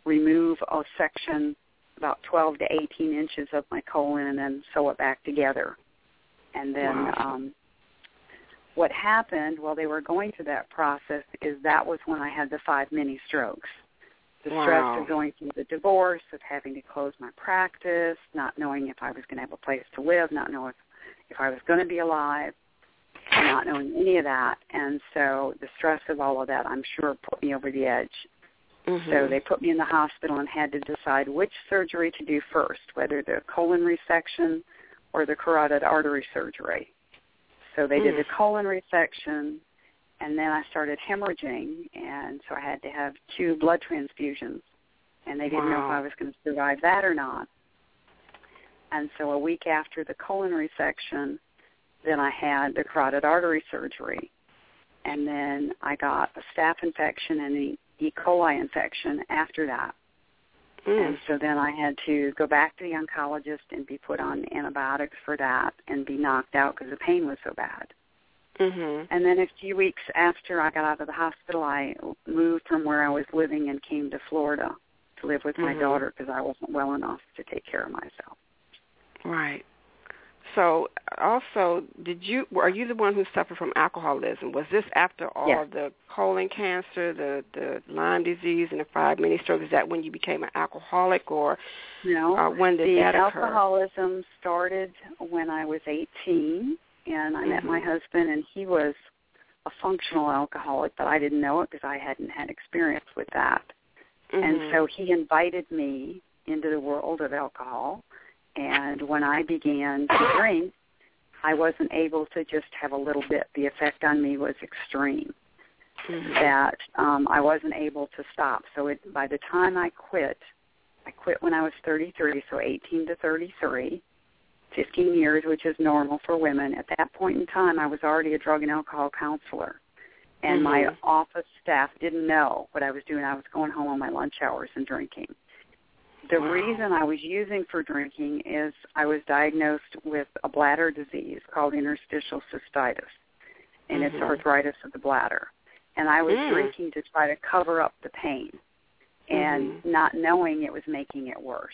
remove a section about twelve to eighteen inches of my colon and then sew it back together. And then wow. um, what happened while they were going through that process is that was when I had the five mini strokes. The wow. stress of going through the divorce, of having to close my practice, not knowing if I was going to have a place to live, not knowing if, if I was going to be alive, not knowing any of that. And so the stress of all of that, I'm sure, put me over the edge. Mm-hmm. So they put me in the hospital and had to decide which surgery to do first, whether the colon resection or the carotid artery surgery. So they mm. did the colon resection, and then I started hemorrhaging, and so I had to have two blood transfusions, and they didn't wow. know if I was going to survive that or not. And so a week after the colon resection, then I had the carotid artery surgery, and then I got a staph infection and an E. coli infection after that. Mm. And so then I had to go back to the oncologist and be put on antibiotics for that and be knocked out because the pain was so bad. Mm-hmm. And then a few weeks after I got out of the hospital, I moved from where I was living and came to Florida to live with my mm-hmm. daughter because I wasn't well enough to take care of myself. Right. So also, did you are you the one who suffered from alcoholism? Was this after all yes. the colon cancer, the, the Lyme disease, and the five mini strokes? Is that when you became an alcoholic, or no? Uh, when did the that occur? alcoholism started when I was eighteen, and I mm-hmm. met my husband, and he was a functional alcoholic, but I didn't know it because I hadn't had experience with that. Mm-hmm. And so he invited me into the world of alcohol. And when I began to drink, I wasn't able to just have a little bit. The effect on me was extreme, mm-hmm. that um, I wasn't able to stop. So it, by the time I quit, I quit when I was thirty-three, so eighteen to thirty-three, fifteen years, which is normal for women. At that point in time, I was already a drug and alcohol counselor, and mm-hmm. my office staff didn't know what I was doing. I was going home on my lunch hours and drinking. The wow. reason I was using for drinking is I was diagnosed with a bladder disease called interstitial cystitis, and mm-hmm. it's arthritis of the bladder. And I was mm. drinking to try to cover up the pain and mm-hmm. not knowing it was making it worse.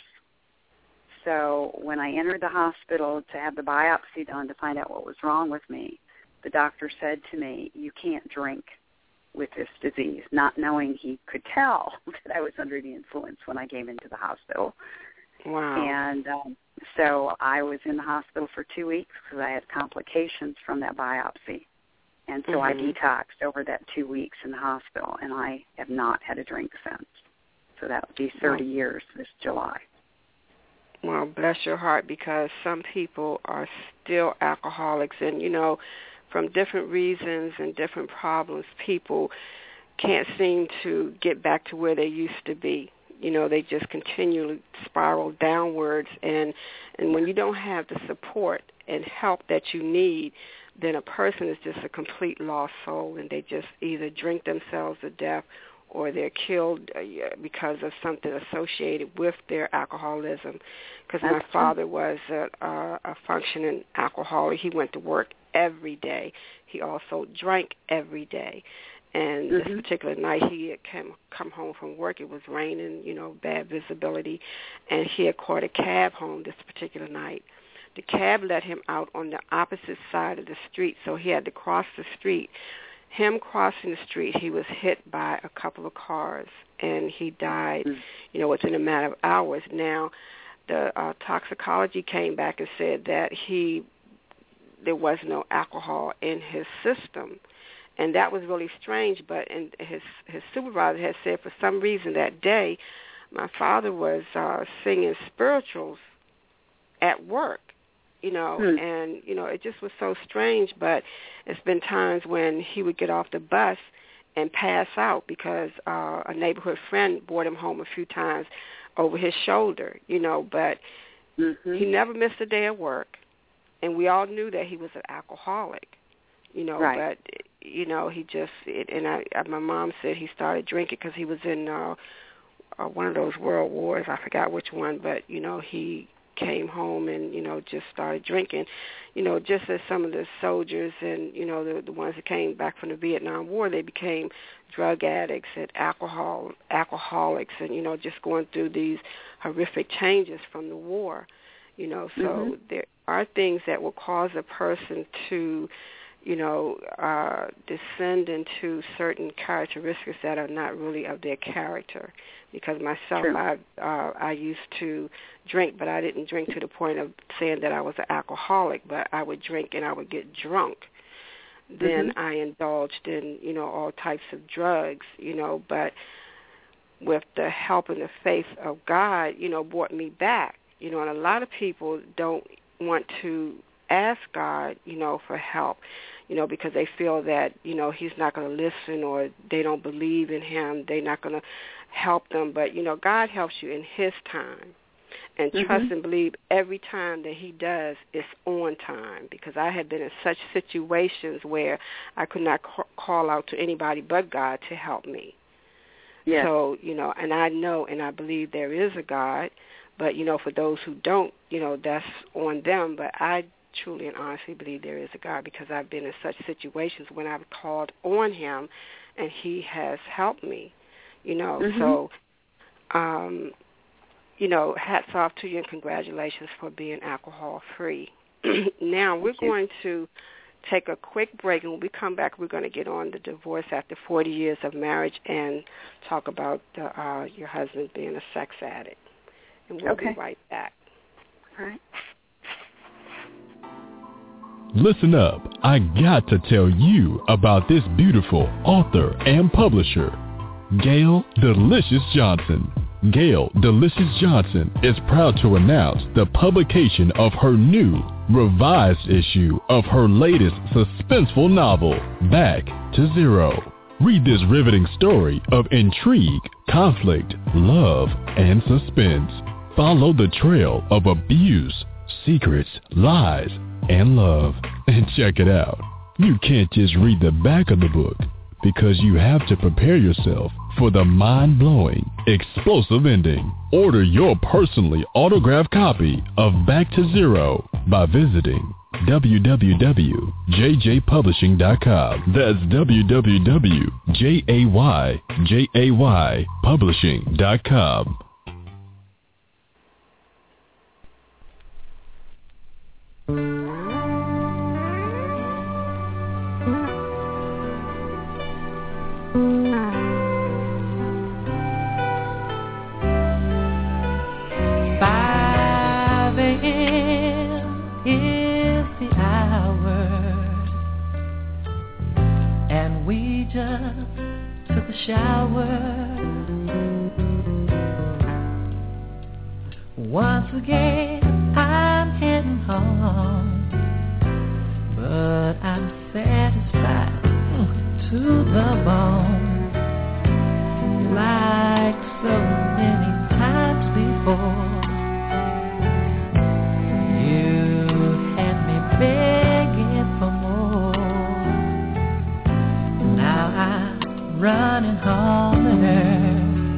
So when I entered the hospital to have the biopsy done to find out what was wrong with me, the doctor said to me, "You can't drink with this disease," not knowing he could tell that I was under the influence when I came into the hospital. Wow. And um, so I was in the hospital for two weeks because I had complications from that biopsy. And so mm-hmm. I detoxed over that two weeks in the hospital, and I have not had a drink since. So that would be thirty wow. years this July. Well, bless your heart, because some people are still alcoholics, and, you know, from different reasons and different problems, people can't seem to get back to where they used to be. You know, they just continually spiral downwards, and and when you don't have the support and help that you need, then a person is just a complete lost soul, and they just either drink themselves to death or they're killed because of something associated with their alcoholism. Because my father was a, a, a functioning alcoholic. He went to work every day. He also drank every day. And mm-hmm. this particular night, he had come, come home from work. It was raining, you know, bad visibility, and he had caught a cab home this particular night. The cab let him out on the opposite side of the street, so he had to cross the street. Him crossing the street, he was hit by a couple of cars, and he died, mm-hmm. you know, within a matter of hours. Now, the uh, toxicology came back and said that he there was no alcohol in his system. And that was really strange, but and his his supervisor had said for some reason that day, my father was uh, singing spirituals at work, you know, hmm. and, you know, it just was so strange, but it's been times when he would get off the bus and pass out because uh, a neighborhood friend brought him home a few times over his shoulder, you know, but mm-hmm. he never missed a day of work, and we all knew that he was an alcoholic. You know, right. but, you know, he just, it, and I, my mom said he started drinking because he was in uh, uh, one of those world wars. I forgot which one, but, you know, he came home and, you know, just started drinking, you know, just as some of the soldiers and, you know, the, the ones that came back from the Vietnam War, they became drug addicts and alcohol alcoholics and, you know, just going through these horrific changes from the war, you know. So mm-hmm. there are things that will cause a person to, you know, uh, descend into certain characteristics that are not really of their character. Because myself, True. I uh, I used to drink, but I didn't drink to the point of saying that I was an alcoholic, but I would drink and I would get drunk. Then mm-hmm. I indulged in, you know, all types of drugs, you know, but with the help and the faith of God, you know, brought me back. You know, and a lot of people don't want to ask God, you know, for help, you know, because they feel that, you know, he's not going to listen or they don't believe in him. They're not going to help them. But, you know, God helps you in his time. And mm-hmm. trust and believe every time that he does, it's on time. Because I had been in such situations where I could not ca- call out to anybody but God to help me. Yes. So, you know, and I know and I believe there is a God. But, you know, for those who don't, you know, that's on them. But I truly and honestly believe there is a God because I've been in such situations when I've called on him and he has helped me, you know. Mm-hmm. So, um, you know, hats off to you and congratulations for being alcohol-free. Now we're going to take a quick break, and when we come back, we're going to get on the divorce after forty years of marriage and talk about the, uh, your husband being a sex addict. And we'll okay. be right back. All right. Listen up. I got to tell you about this beautiful author and publisher, Gail Delicious Johnson. Gail Delicious Johnson is proud to announce the publication of her new, revised issue of her latest suspenseful novel, Back to Zero. Read this riveting story of intrigue, conflict, love, and suspense. Follow the trail of abuse, secrets, lies, and love. And check it out. You can't just read the back of the book because you have to prepare yourself for the mind-blowing, explosive ending. Order your personally autographed copy of Back to Zero by visiting w w w dot j j publishing dot com. That's w w w dot j a y publishing dot com. five a.m. is the hour, and we just took a shower. Once again, I'm heading home, but I'm satisfied to the bone, like so many times before. You had me begging for more. Now I'm running home to her.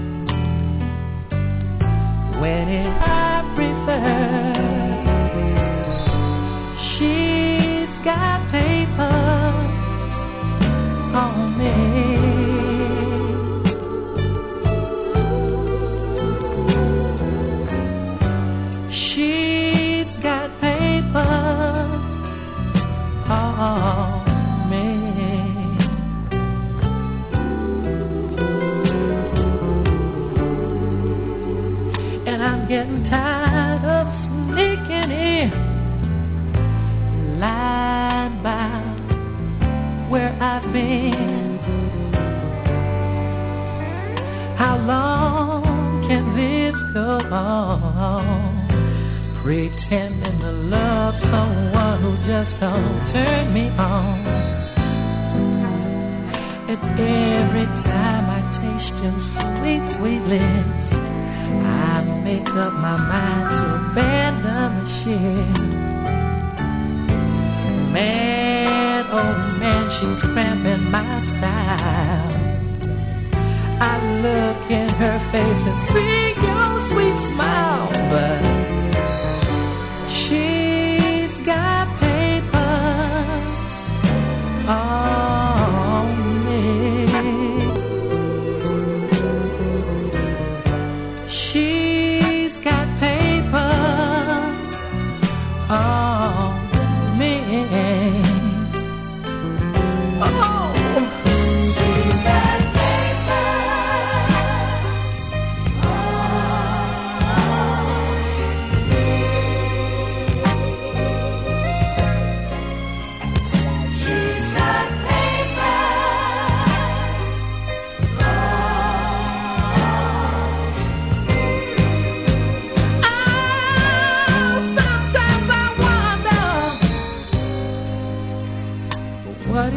When it I prefer, she's got papers on me. She's got papers on me. And I'm getting tired of sneaking in, lying about where I've been. How long can this go on? Pretending to love someone who just don't turn me on. And every time I taste your sweet, sweet lips, I make up my mind to abandon the ship. Man, oh man, she's cramping my style. I look in her face and see your sweet smile, but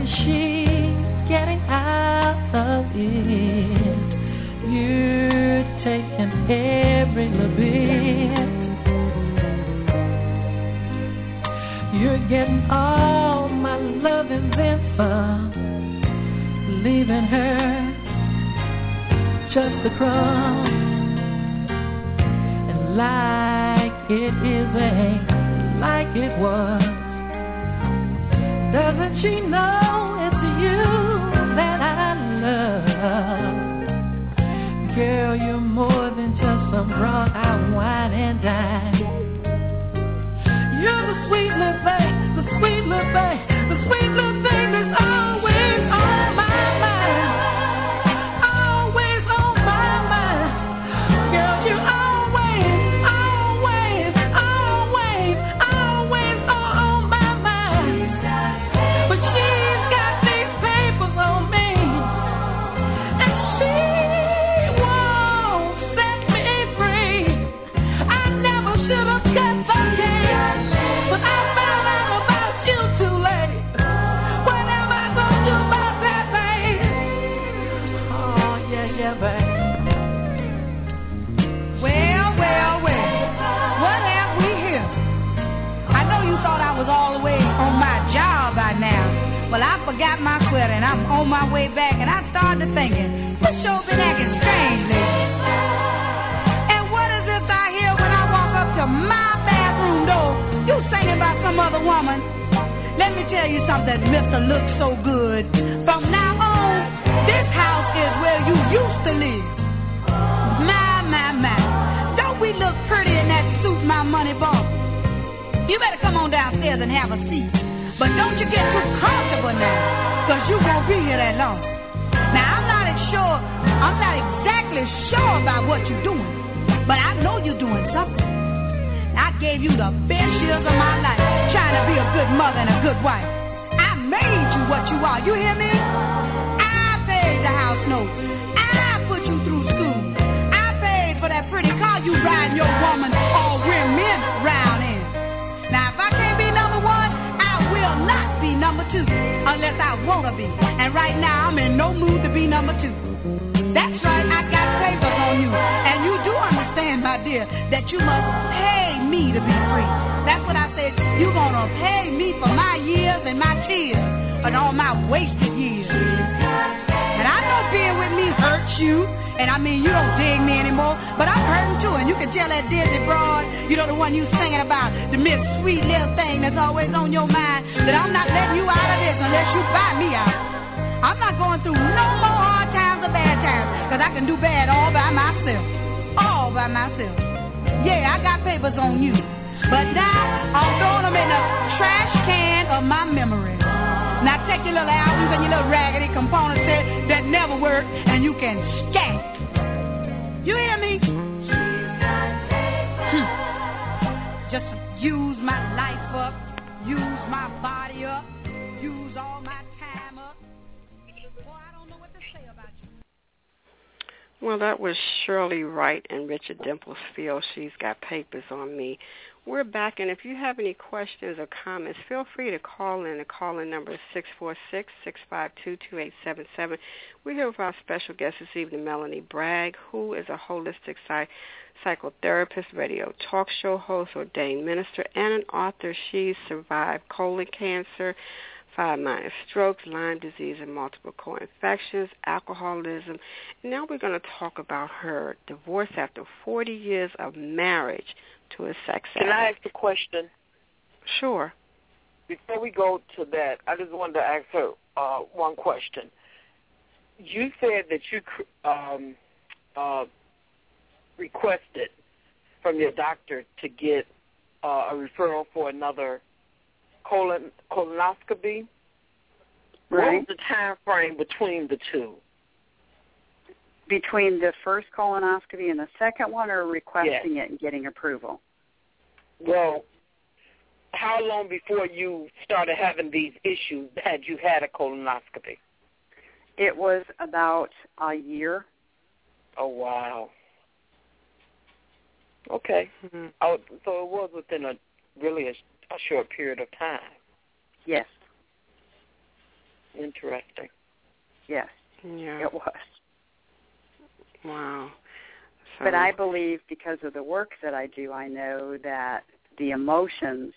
she's getting out of it, you're taking every little bit. You're getting all my love and then some, leaving her just a crumb. And like it isn't like it was, doesn't she know it's you that I love? Girl, you're more than just some brought out wine and dine. You're the sweet little thing, the sweet little thing, the sweet little thing that's always on my mind. Always on my mind. Girl, you always, always, always, always on my mind. But she's got these papers on me, and she won't set me free. I never should have kept the chance, but I found out about you too late. What am I gonna do about that, babe? Oh, yeah, yeah, babe. Well, well, well, what have we here? I know you thought I was all the way on my job by now. Well, I forgot my sweater and I'm on my way back, and I started thinking, this show been acting strange lately. And what is this I hear when I walk up to my bathroom door? You singing about some other woman. Let me tell you something, Mister Looks So Good. From now on, this house is where you used to live. My, my, my. Don't we look pretty in that suit my money bought? You better come on downstairs and have a seat. But don't you get too comfortable now, because you won't be here that long. Now, I'm not as sure, I'm not exactly sure about what you're doing, but I know you're doing something. I gave you the best years of my life, trying to be a good mother and a good wife. I made you what you are. You hear me? I paid the house note. I put you through school. I paid for that pretty car you riding your woman or women round in. Now, if I can't be number one, I will not be number two, unless I want to be. And right now, I'm in no mood to be number two. That's right, I got papers on you. And you do understand, my dear, that you must pay me to be free. That's what I said. You're going to pay me for my years and my tears and all my wasted years. And I know being with me hurts you. And I mean, you don't dig me anymore, but I'm hurting too. And you can tell that Disney broad, you know, the one you singing about, the miss sweet little thing that's always on your mind, that I'm not letting you out of this unless you buy me out. I'm not going through no more hard times or bad times, because I can do bad all by myself. All by myself. Yeah, I got papers on you. But now, I'm throwing them in the trash can of my memory. Now take your little albums and your little raggedy component set that never work, and you can scat. You hear me? Hmm. Just use my life up, use my body up, use all my time up. Boy, I don't know what to say about you. Well, that was Shirley Wright and Richard Dimplefield. She's Got Papers on Me. We're back, and if you have any questions or comments, feel free to call in. The call-in number is six four six, six five two, two eight seven seven. We're here with our special guest this evening, Melanie Bragg, who is a holistic psych- psychotherapist, radio talk show host, ordained minister, and an author. She survived colon cancer, five minor strokes, Lyme disease, and multiple co-infections, alcoholism. And now we're going to talk about her divorce after forty years of marriage to a sex addict. Can I ask a question? Sure. Before we go to that, I just wanted to ask her uh, one question. You said that you um, uh, requested from your doctor to get uh, a referral for another colon colonoscopy. Right. What was the time frame between the two? Between the first colonoscopy and the second one, or requesting yes. it and getting approval? Well, how long before you started having these issues had you had a colonoscopy? It was about a year. Oh, wow. Okay. Mm-hmm. Oh, so it was within a really a, a short period of time. Yes. Interesting. Yes, yeah. it was. Wow. So, but I believe because of the work that I do, I know that the emotions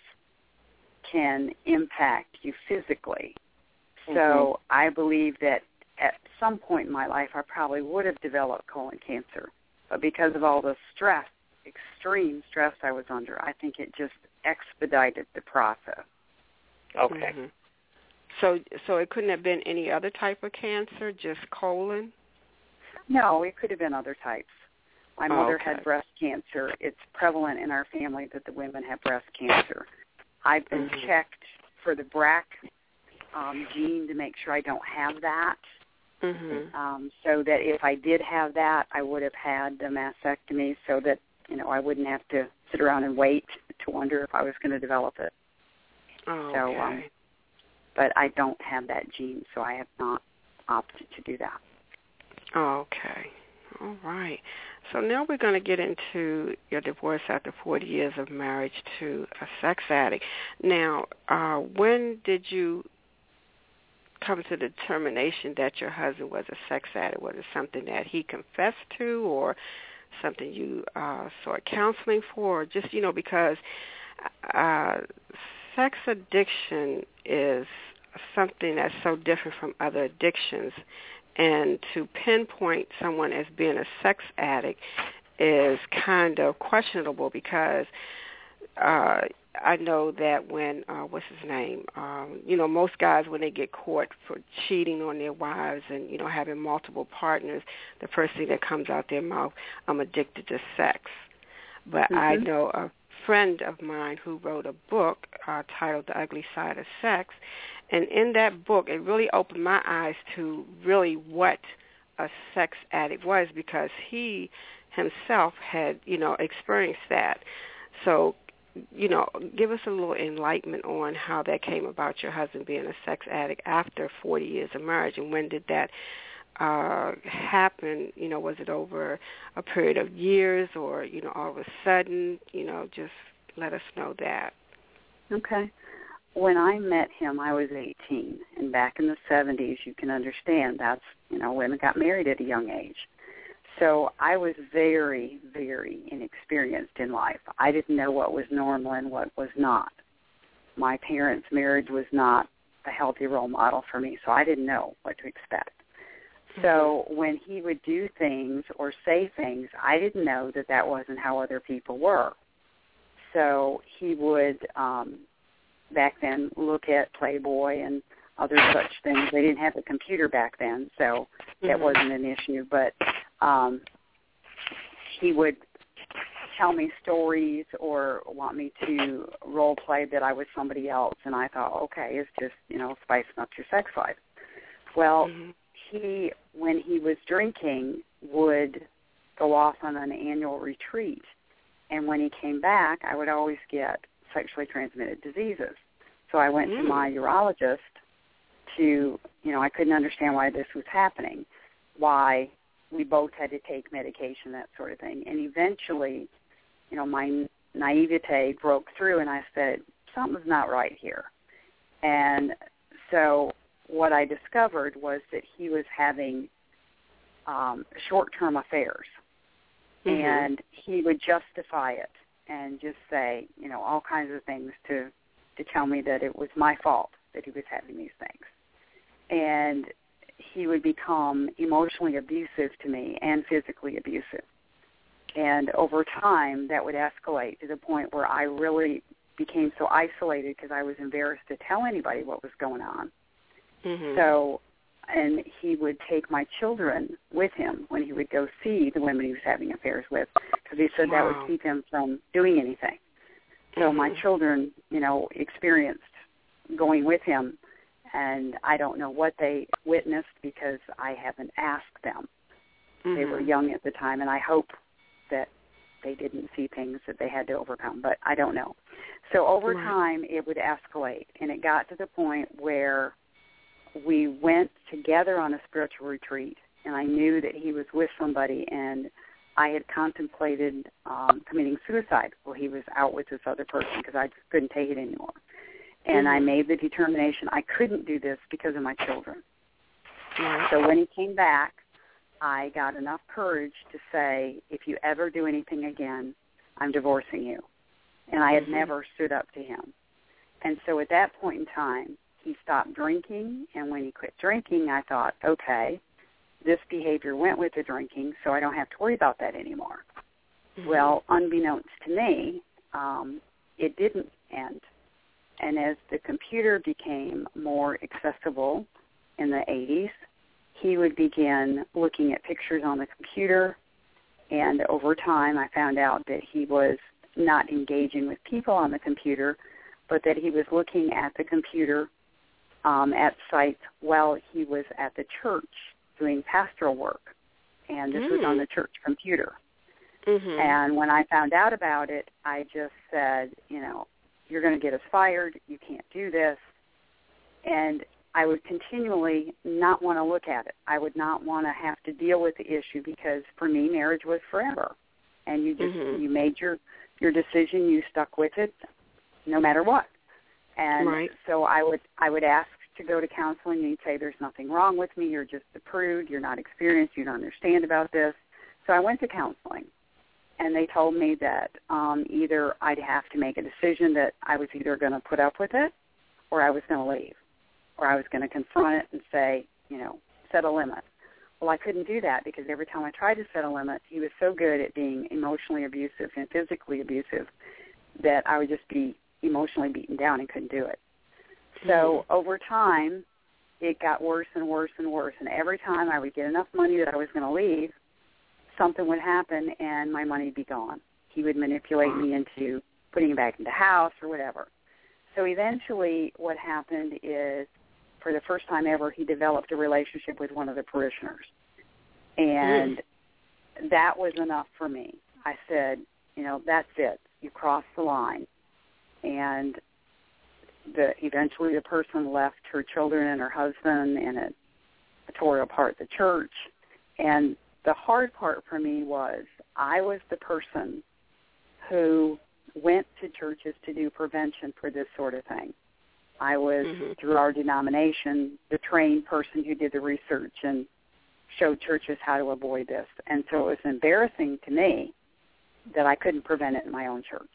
can impact you physically. So mm-hmm. I believe that at some point in my life I probably would have developed colon cancer. But because of all the stress, extreme stress I was under, I think it just expedited the process. Okay. Mm-hmm. So so it couldn't have been any other type of cancer, just colon? No, it could have been other types. My mother oh, okay. had breast cancer. It's prevalent in our family that the women have breast cancer. I've been mm-hmm. checked for the B R C A um, gene to make sure I don't have that. Mm-hmm. Um, so that if I did have that, I would have had the mastectomy so that, you know, I wouldn't have to sit around and wait to wonder if I was going to develop it. Oh, so, okay. um, but I don't have that gene, so I have not opted to do that. Oh, okay. All right. So now we're going to get into your divorce after forty years of marriage to a sex addict. Now, uh, when did you come to the determination that your husband was a sex addict? Was it something that he confessed to or something you uh, sought counseling for? Just, you know, because uh, sex addiction is something that's so different from other addictions. And to pinpoint someone as being a sex addict is kind of questionable because uh, I know that when, uh, what's his name, um, you know, most guys when they get caught for cheating on their wives and, you know, having multiple partners, the first thing that comes out their mouth, I'm addicted to sex. But mm-hmm. I know a friend of mine who wrote a book uh, titled The Ugly Side of Sex, and in that book, it really opened my eyes to really what a sex addict was because he himself had, you know, experienced that. So, you know, give us a little enlightenment on how that came about, your husband being a sex addict after forty years of marriage, and when did that uh, happen? You know, was it over a period of years or, you know, all of a sudden? You know, just let us know that. Okay. When I met him, I was eighteen, and back in the seventies, you can understand that's, you know, women got married at a young age. So I was very, very inexperienced in life. I didn't know what was normal and what was not. My parents' marriage was not a healthy role model for me, so I didn't know what to expect. So when he would do things or say things, I didn't know that that wasn't how other people were. So he would, um, back then, look at Playboy and other such things. They didn't have a computer back then, so that mm-hmm. wasn't an issue. But um, he would tell me stories or want me to role play that I was somebody else, and I thought, okay, it's just, you know, spicing up your sex life. Well, mm-hmm. he, when he was drinking, would go off on an annual retreat, and when he came back, I would always get sexually transmitted diseases. So I went mm. to my urologist to, you know, I couldn't understand why this was happening, why we both had to take medication, that sort of thing. And eventually, you know, my naivete broke through, and I said, something's not right here. And so what I discovered was that he was having um, short-term affairs, mm-hmm. and he would justify it and just say, you know, all kinds of things to, to tell me that it was my fault that he was having these things. And he would become emotionally abusive to me and physically abusive. And over time, that would escalate to the point where I really became so isolated because I was embarrassed to tell anybody what was going on. Mm-hmm. So, and he would take my children with him when he would go see the women he was having affairs with, because he said wow. that would keep him from doing anything. So mm-hmm. my children, you know, experienced going with him, and I don't know what they witnessed because I haven't asked them. Mm-hmm. They were young at the time, and I hope that they didn't see things that they had to overcome, but I don't know. So over right. time, it would escalate, and it got to the point where we went together on a spiritual retreat, and I knew that he was with somebody, and I had contemplated um, committing suicide while he was out with this other person because I just couldn't take it anymore. And mm-hmm. I made the determination I couldn't do this because of my children. Right. So when he came back, I got enough courage to say, if you ever do anything again, I'm divorcing you. And I had mm-hmm. never stood up to him. And so at that point in time, he stopped drinking, and when he quit drinking, I thought, okay, this behavior went with the drinking, so I don't have to worry about that anymore. Mm-hmm. Well, unbeknownst to me, um, it didn't end. And as the computer became more accessible in the eighties, he would begin looking at pictures on the computer, and over time I found out that he was not engaging with people on the computer, but that he was looking at the computer um, at sites while he was at the church doing pastoral work, and this mm. was on the church computer. Mm-hmm. And when I found out about it, I just said, you know, you're going to get us fired. You can't do this. And I would continually not want to look at it. I would not want to have to deal with the issue because for me, marriage was forever. And you just mm-hmm. you made your, your decision. You stuck with it no matter what. And right. so I would I would ask to go to counseling, and you'd say, there's nothing wrong with me. You're just a prude. You're not experienced. You don't understand about this. So I went to counseling. And they told me that um, either I'd have to make a decision that I was either going to put up with it or I was going to leave, or I was going to confront it and say, you know, set a limit. Well, I couldn't do that because every time I tried to set a limit, he was so good at being emotionally abusive and physically abusive that I would just be emotionally beaten down and couldn't do it. So mm-hmm. over time, it got worse and worse and worse. And every time I would get enough money that I was going to leave, something would happen and my money would be gone. He would manipulate me into putting it back in the house or whatever. So eventually what happened is, for the first time ever, he developed a relationship with one of the parishioners. And mm. that was enough for me. I said, you know, that's it. You crossed the line. And the, eventually the person left her children and her husband, and it, it tore apart the church. And the hard part for me was I was the person who went to churches to do prevention for this sort of thing. I was, mm-hmm. through our denomination, the trained person who did the research and showed churches how to avoid this. And so it was embarrassing to me that I couldn't prevent it in my own church.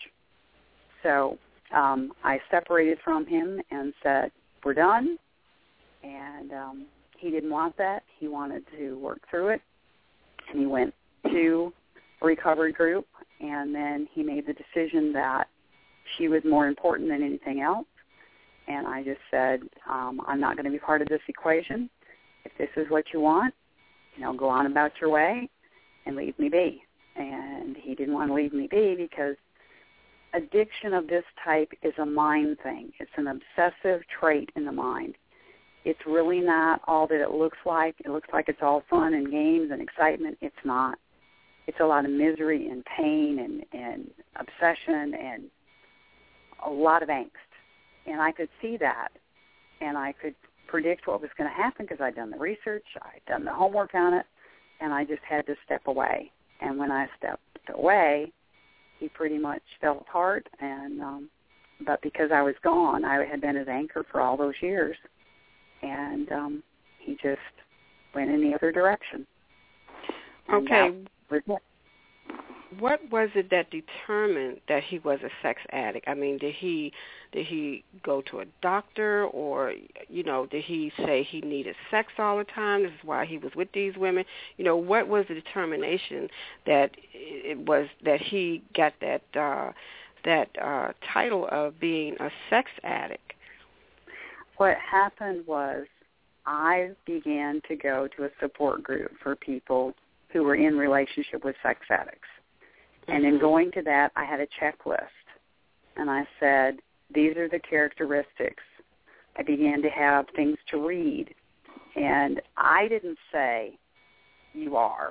So um, I separated from him and said, we're done. And um, he didn't want that. He wanted to work through it. And he went to a recovery group, and then he made the decision that she was more important than anything else. And I just said, um, I'm not going to be part of this equation. If this is what you want, you know, go on about your way and leave me be. And he didn't want to leave me be because addiction of this type is a mind thing. It's an obsessive trait in the mind. It's really not all that it looks like. It looks like it's all fun and games and excitement. It's not. It's a lot of misery and pain and, and obsession and a lot of angst. And I could see that, and I could predict what was going to happen because I'd done the research, I'd done the homework on it, and I just had to step away. And when I stepped away, he pretty much fell apart. And um, but because I was gone, I had been his anchor for all those years. And um, he just went in the other direction. And okay. Was it. What was it that determined that he was a sex addict? I mean, did he did he go to a doctor, or, you know, did he say he needed sex all the time? This is why he was with these women. You know, what was the determination that it was that he got that uh, that uh, title of being a sex addict? What happened was I began to go to a support group for people who were in relationship with sex addicts. And in going to that, I had a checklist. And I said, these are the characteristics. I began to have things to read. And I didn't say, you are.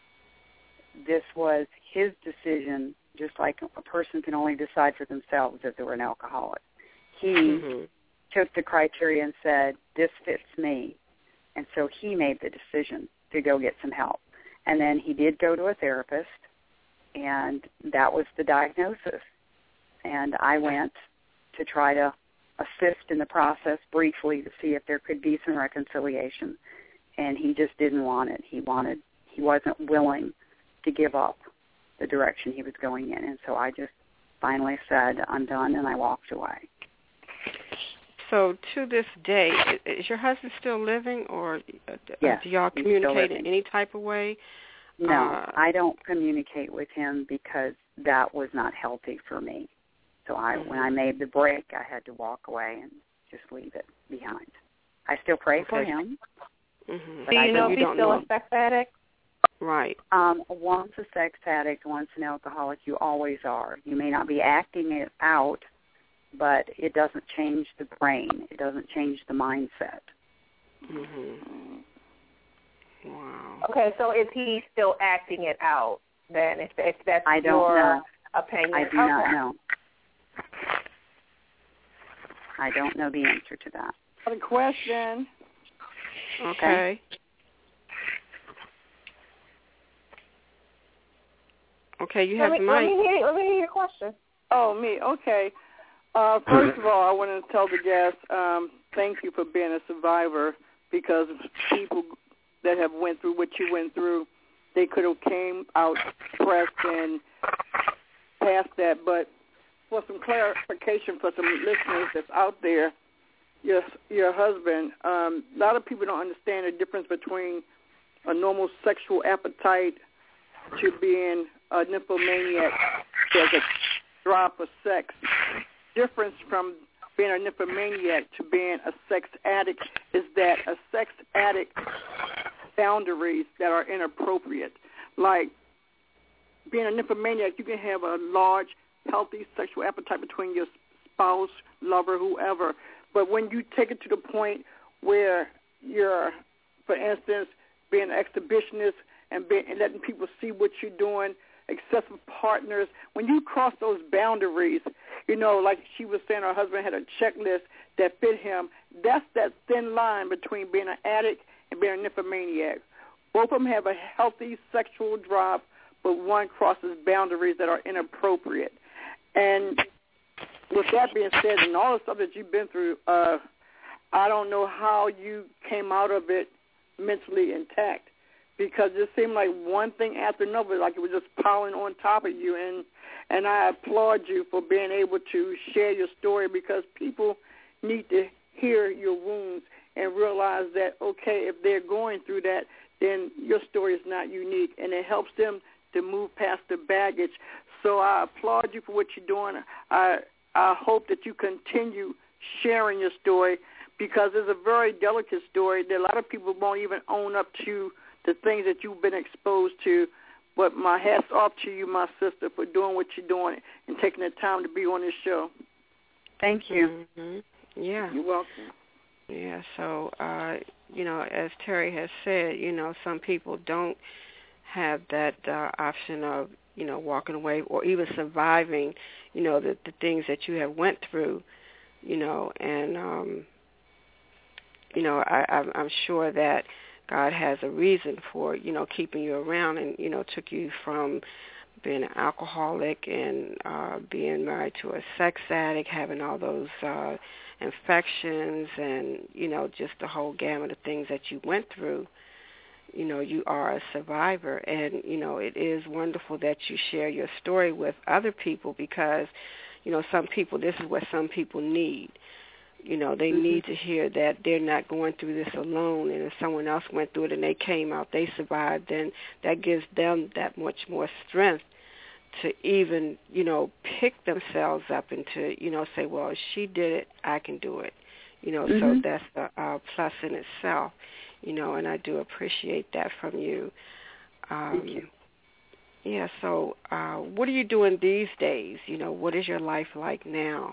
This was his decision, just like a person can only decide for themselves if they were an alcoholic. He mm-hmm. took the criteria and said, this fits me. And so he made the decision to go get some help. And then he did go to a therapist, and that was the diagnosis. And I went to try to assist in the process briefly to see if there could be some reconciliation. And he just didn't want it. He wanted, he wasn't willing to give up the direction he was going in. And so I just finally said, I'm done, and I walked away. So to this day, is your husband still living, or yes, do y'all communicate in any type of way? No, uh, I don't communicate with him because that was not healthy for me. So I, mm-hmm. when I made the break, I had to walk away and just leave it behind. I still pray okay. for him. Mm-hmm. But do you I know if he's still know. a sex addict? Right. Um, once a sex addict, once an alcoholic, you always are. You may not be acting it out, but it doesn't change the brain. It doesn't change the mindset. Mm-hmm. Wow. Okay, so is he still acting it out then, if, if that's I don't your know. opinion? I do okay. not know. I don't know the answer to that. A question. Okay. Okay, you have let me, the let mic. me, hear, let me hear your question. Oh, me. Okay. Uh, first of all, I want to tell the guests, um, thank you for being a survivor, because people that have went through what you went through, they could have came out pressed and past that. But for some clarification for some listeners that's out there, your your husband, um, a lot of people don't understand the difference between a normal sexual appetite to being a nymphomaniac. There's a drop of sex. Difference from being a nymphomaniac to being a sex addict is that a sex addict boundaries that are inappropriate. Like being a nymphomaniac, you can have a large, healthy sexual appetite between your spouse, lover, whoever. But when you take it to the point where you're, for instance, being an exhibitionist and, being, and letting people see what you're doing, excessive partners, when you cross those boundaries, you know, like she was saying, her husband had a checklist that fit him. That's that thin line between being an addict and being a nymphomaniac. Both of them have a healthy sexual drive, but one crosses boundaries that are inappropriate. And with that being said, and all the stuff that you've been through, uh, I don't know how you came out of it mentally intact, because it seemed like one thing after another, like it was just piling on top of you. And and I applaud you for being able to share your story, because people need to hear your wounds and realize that, okay, if they're going through that, then your story is not unique, and it helps them to move past the baggage. So I applaud you for what you're doing. I I hope that you continue sharing your story, because it's a very delicate story that a lot of people won't even own up to the things that you've been exposed to. But my hat's off to you, my sister, for doing what you're doing and taking the time to be on this show. Thank you. Mm-hmm. Yeah. You're welcome. Yeah, so, uh, you know, as Terry has said, you know, some people don't have that uh, option of, you know, walking away or even surviving, you know, the, the things that you have went through, you know, and, um, you know, I, I'm, I'm sure that God has a reason for, you know, keeping you around, and, you know, took you from being an alcoholic and uh, being married to a sex addict, having all those uh, infections and, you know, just the whole gamut of things that you went through. You know, you are a survivor, and, you know, it is wonderful that you share your story with other people, because, you know, some people, this is what some people need. You know, they mm-hmm. need to hear that they're not going through this alone, and if someone else went through it and they came out, they survived, then that gives them that much more strength to even, you know, pick themselves up and to, you know, say, well, if she did it, I can do it. You know, mm-hmm. so that's a uh, plus in itself, you know, and I do appreciate that from you. Um, Thank you. Yeah, so uh, what are you doing these days? You know, what is your life like now?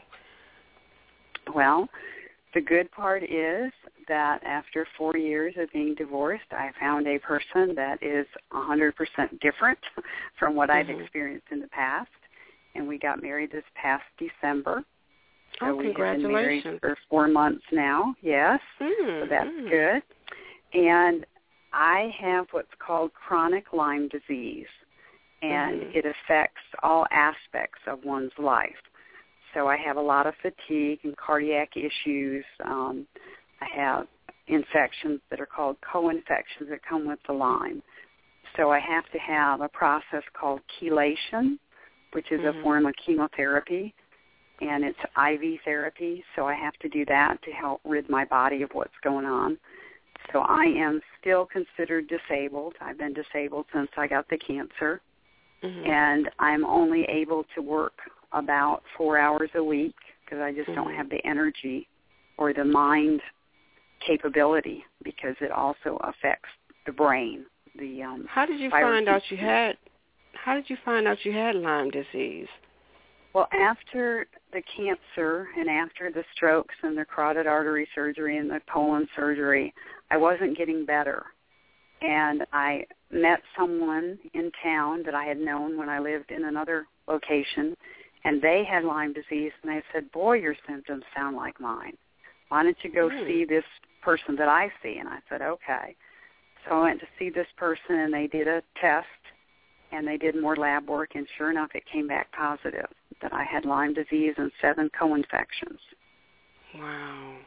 Well, the good part is that after four years of being divorced, I found a person that is one hundred percent different from what mm-hmm. I've experienced in the past. And we got married this past December. So oh, we have congratulations. been married for four months now, yes. Mm-hmm. So that's good. And I have what's called chronic Lyme disease, and mm-hmm. it affects all aspects of one's life. so I have a lot of fatigue and cardiac issues. Um, I have infections that are called co-infections that come with the Lyme. So I have to have a process called chelation, which is mm-hmm. a form of chemotherapy, and it's I V therapy. So I have to do that to help rid my body of what's going on. So I am still considered disabled. I've been disabled since I got the cancer, mm-hmm. and I'm only able to work about four hours a week because I just mm-hmm. don't have the energy or the mind capability, because it also affects the brain. The um, how did you find out you had? How did you find out you had Lyme disease? Well, after the cancer and after the strokes and the carotid artery surgery and the colon surgery, I wasn't getting better. And I met someone in town that I had known when I lived in another location, and they had Lyme disease, and they said, boy, your symptoms sound like mine. Why don't you go mm. see this person that I see? And I said, okay. So I went to see this person, and they did a test, and they did more lab work, and sure enough, it came back positive that I had Lyme disease and seven co-infections. Wow.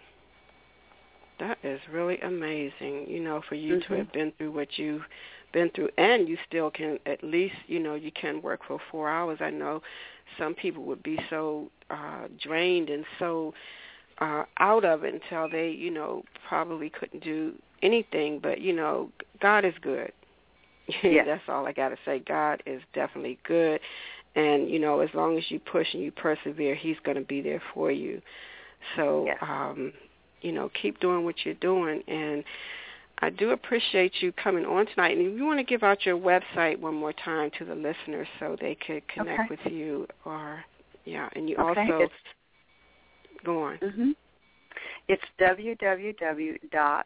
That is really amazing, you know, for you mm-hmm. to have been through what you've been through, and you still can, at least, you know, you can work for four hours. I know some people would be so uh, drained and so uh, out of it until they, you know, probably couldn't do anything, but, you know, God is good. Yes. That's all I got to say. God is definitely good. And, you know, as long as you push and you persevere, he's going to be there for you. So, yes. um, you know, keep doing what you're doing. And I do appreciate you coming on tonight. And if you want to give out your website one more time to the listeners so they could connect okay. with you, or, yeah, and you okay. also, it's, go on. Mm-hmm. It's www dot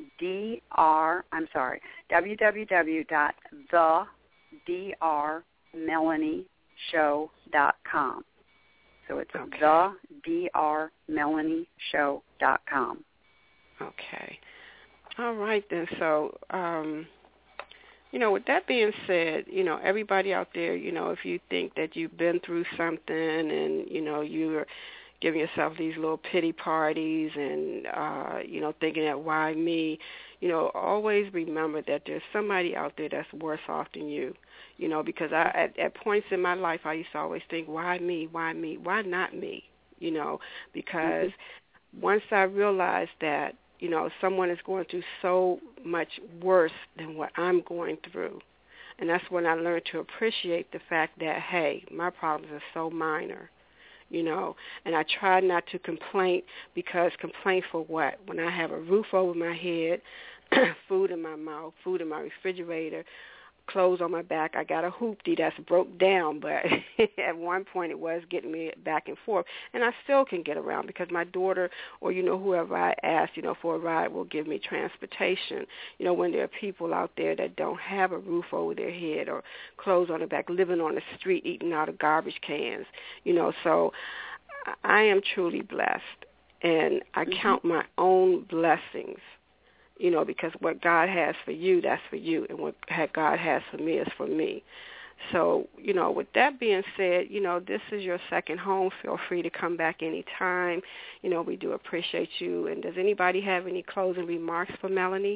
dr, I'm sorry, www dot the dr melanie show dot com. So it's okay. the dr melanie show dot com. Okay. All right then. So, um, you know, with that being said, you know, everybody out there, you know, if you think that you've been through something and, you know, you're giving yourself these little pity parties and, uh, you know, thinking that why me, you know, always remember that there's somebody out there that's worse off than you, you know, because I, at, at points in my life I used to always think, why me, why me, why not me, you know, because mm-hmm. once I realized that, you know, someone is going through so much worse than what I'm going through, and that's when I learned to appreciate the fact that, hey, my problems are so minor. You know, and I try not to complain, because complain for what? When I have a roof over my head, food in my mouth, food in my refrigerator, clothes on my back. I got a hoopty that's broke down, but at one point it was getting me back and forth. And I still can get around because my daughter or, you know, whoever I ask, you know, for a ride will give me transportation. You know, when there are people out there that don't have a roof over their head or clothes on their back, living on the street, eating out of garbage cans, you know, so I am truly blessed. And I mm-hmm. count my own blessings, you know, because what God has for you, that's for you, and what God has for me is for me. So, you know, with that being said, you know, this is your second home. Feel free to come back anytime. You know, we do appreciate you. And does anybody have any closing remarks for Melanie?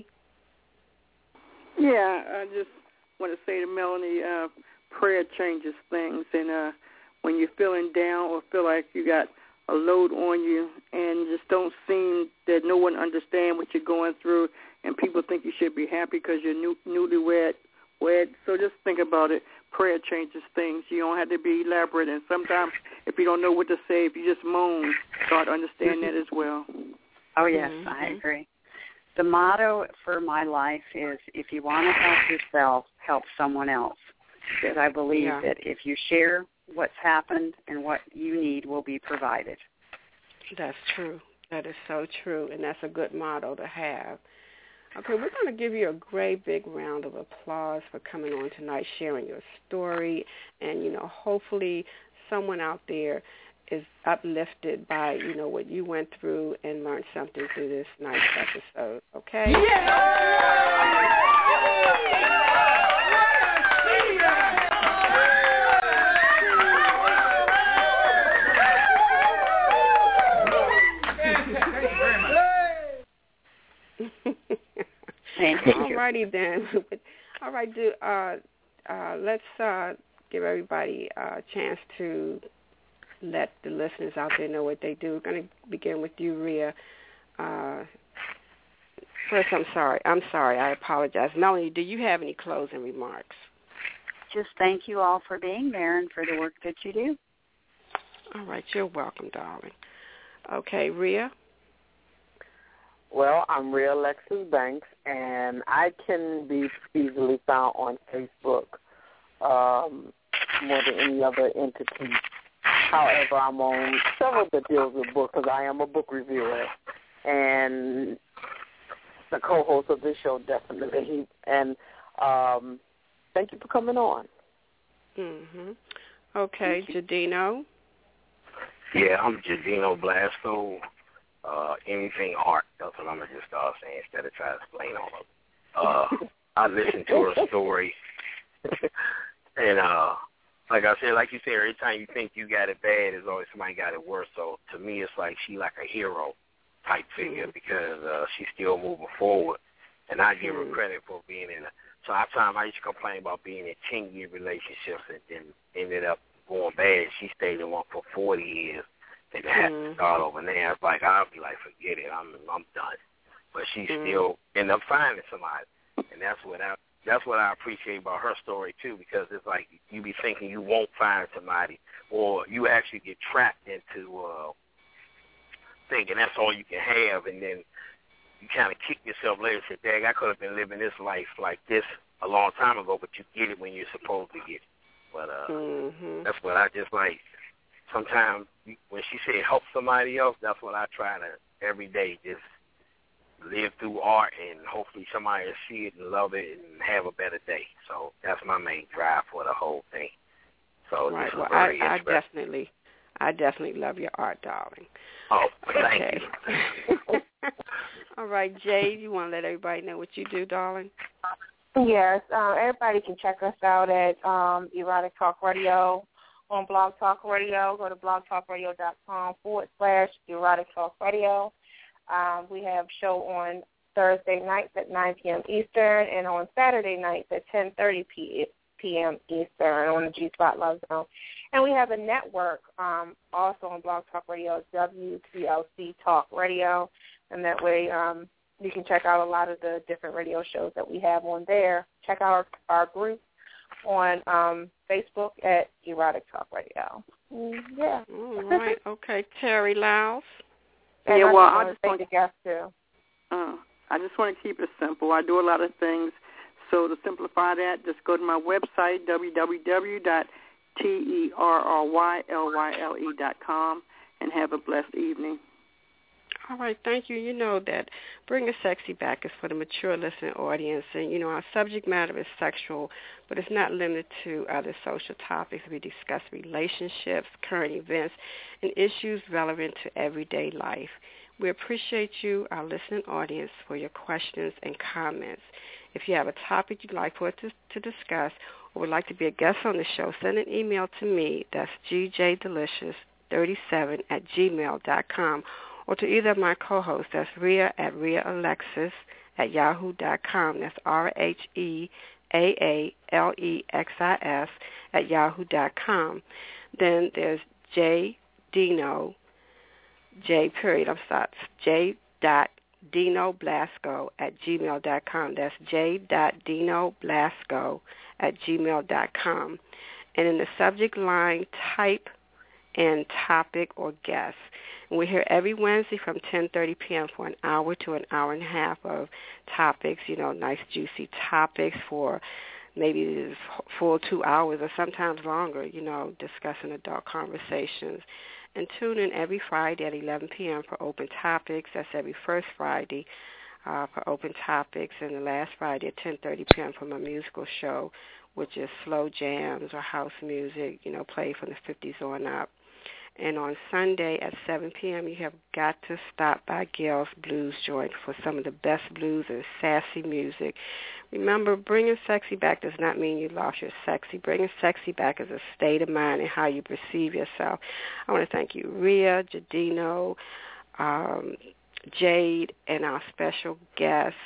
Yeah, I just want to say to Melanie, uh, prayer changes things. And uh, when you're feeling down or feel like you got a load on you and just don't seem that no one understands what you're going through, and people think you should be happy because you're new, newlywed. Wed. So just think about it. Prayer changes things. You don't have to be elaborate. And sometimes if you don't know what to say, if you just moan, God understand that as well. Oh, yes, mm-hmm. I agree. The motto for my life is, if you want to help yourself, help someone else. Because I believe yeah. that if you share what's happened and what you need will be provided. That's true. That is so true, and that's a good motto to have. Okay, we're going to give you a great big round of applause for coming on tonight, sharing your story, and, you know, hopefully someone out there is uplifted by, you know, what you went through and learned something through this nice episode, okay? Yeah! Thank you. All righty then. All right, do, uh, uh, let's uh, give everybody a chance to let the listeners out there know what they do. We're going to begin with you, Rhea. Uh, first, I'm sorry. I'm sorry. I apologize. Melanie, do you have any closing remarks? Just thank you all for being there and for the work that you do. All right. You're welcome, darling. Okay, Rhea? Well, I'm Rhea Alexis Banks, and I can be easily found on Facebook um, more than any other entity. However, I'm on several that deals with books because I am a book reviewer and the co-host of this show, definitely. And um, thank you for coming on. Mm-hmm. Okay, Jadino? Yeah, I'm Jadino Blasco. Uh, anything art, that's what I'm going to just start saying instead of trying to explain all of it. Uh, I listened to her story, and uh, like I said, like you said, every time you think you got it bad, there's always somebody got it worse. So to me, it's like she like a hero type figure because uh, she's still moving forward, and I give her credit for being in a. So I time I used to complain about being in ten-year relationships and then ended up going bad. She stayed in one for forty years. And I had to start over there. It's like I'll be like, forget it, I'm I'm done. But she mm-hmm. still end up finding somebody, and that's what I that's what I appreciate about her story too, because it's like you be thinking you won't find somebody, or you actually get trapped into uh, thinking that's all you can have, and then you kind of kick yourself later and say, "Dang, I could have been living this life like this a long time ago," but you get it when you're supposed to get it. But uh, mm-hmm. that's what I just like. Sometimes when she said help somebody else, that's what I try to every day, just live through art and hopefully somebody will see it and love it and have a better day. So that's my main drive for the whole thing. So right. Well, I, I definitely, I definitely love your art, darling. Oh, thank okay. you. All right, Jade, you want to let everybody know what you do, darling? Yes. Uh, everybody can check us out at um, Erotic Talk Radio. On Blog Talk Radio, go to blogtalkradio.com forward slash Erotic Talk Radio. Um, we have a show on Thursday nights at nine p.m. Eastern and on Saturday nights at ten thirty p.m. Eastern on the G-Spot Love Zone. And we have a network um, also on Blog Talk Radio, W T L C Talk Radio. And that way um, you can check out a lot of the different radio shows that we have on there. Check out our, our group on um, Facebook at Erotic Talk Radio. Mm, yeah. All right. Okay. Terry Lyles. And yeah, I well, I just just want to guest too. Uh, I just want to keep it simple. I do a lot of things. So to simplify that, just go to my website, w w w dot terryle dot com, and have a blessed evening. All right, thank you. You know that Bring a Sexy Back is for the mature listening audience, and, you know, our subject matter is sexual, but it's not limited to other social topics. We discuss relationships, current events, and issues relevant to everyday life. We appreciate you, our listening audience, for your questions and comments. If you have a topic you'd like for us to, to discuss or would like to be a guest on the show, send an email to me. That's g j delicious thirty-seven at gmail dot com. Or to either of my co-hosts, that's Rhea at Rhea Alexis at yahoo dot com. That's R H E A A L E X I S at yahoo dot com. Then there's J Dino, J period, I'm sorry, J dot Dino Blasco at gmail dot com. That's J dot Dino Blasco at gmail dot com. And in the subject line, type and topic or guest. And we're here every Wednesday from ten thirty p.m. for an hour to an hour and a half of topics, you know, nice juicy topics for maybe full two hours or sometimes longer, you know, discussing adult conversations. And tune in every Friday at eleven p.m. for open topics. That's every first Friday uh, for open topics, and the last Friday at ten thirty p.m. for my musical show, which is slow jams or house music, you know, played from the fifties on up. And on Sunday at seven p.m., you have got to stop by Gail's Blues Joint for some of the best blues and sassy music. Remember, bringing sexy back does not mean you lost your sexy. Bringing sexy back is a state of mind and how you perceive yourself. I want to thank you, Rhea, Jadino, um, Jade, and our special guest,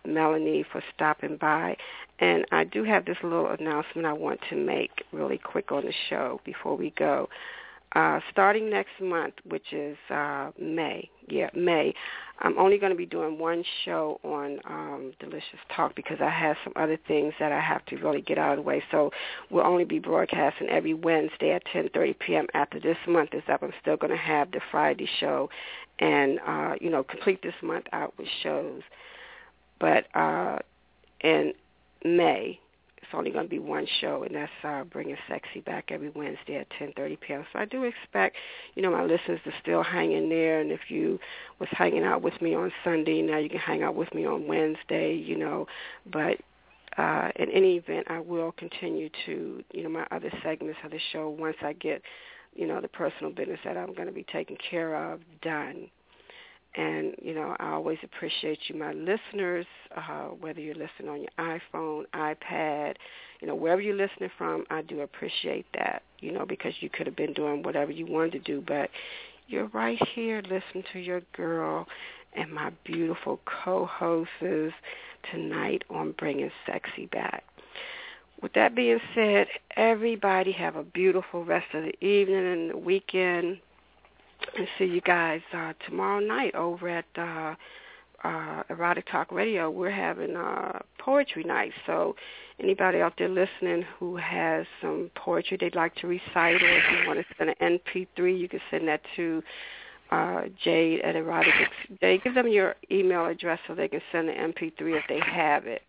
Melanie, for stopping by. And I do have this little announcement I want to make really quick on the show before we go. Uh, starting next month, which is uh, May, yeah, May, I'm only going to be doing one show on um, Delicious Talk because I have some other things that I have to really get out of the way. So we'll only be broadcasting every Wednesday at ten thirty p.m. After this month is up, I'm still going to have the Friday show and, uh, you know, complete this month out with shows. But uh, in May, it's only going to be one show, and that's uh, Bringing Sexy back every Wednesday at ten thirty p.m. So I do expect, you know, my listeners to still hang in there. And if you was hanging out with me on Sunday, now you can hang out with me on Wednesday, you know. But uh, in any event, I will continue to, you know, my other segments of the show once I get, you know, the personal business that I'm going to be taking care of done. And, you know, I always appreciate you, my listeners, uh, whether you're listening on your iPhone, iPad, you know, wherever you're listening from, I do appreciate that, you know, because you could have been doing whatever you wanted to do, but you're right here listening to your girl and my beautiful co-hosts tonight on Bringing Sexy Back. With that being said, everybody have a beautiful rest of the evening and the weekend. And see you guys uh, tomorrow night over at uh, uh, Erotic Talk Radio. We're having uh, poetry night. So anybody out there listening who has some poetry they'd like to recite, or if you want to send an M P three, you can send that to uh, Jade at Erotic. Jade, give them your email address so they can send an M P three if they have it.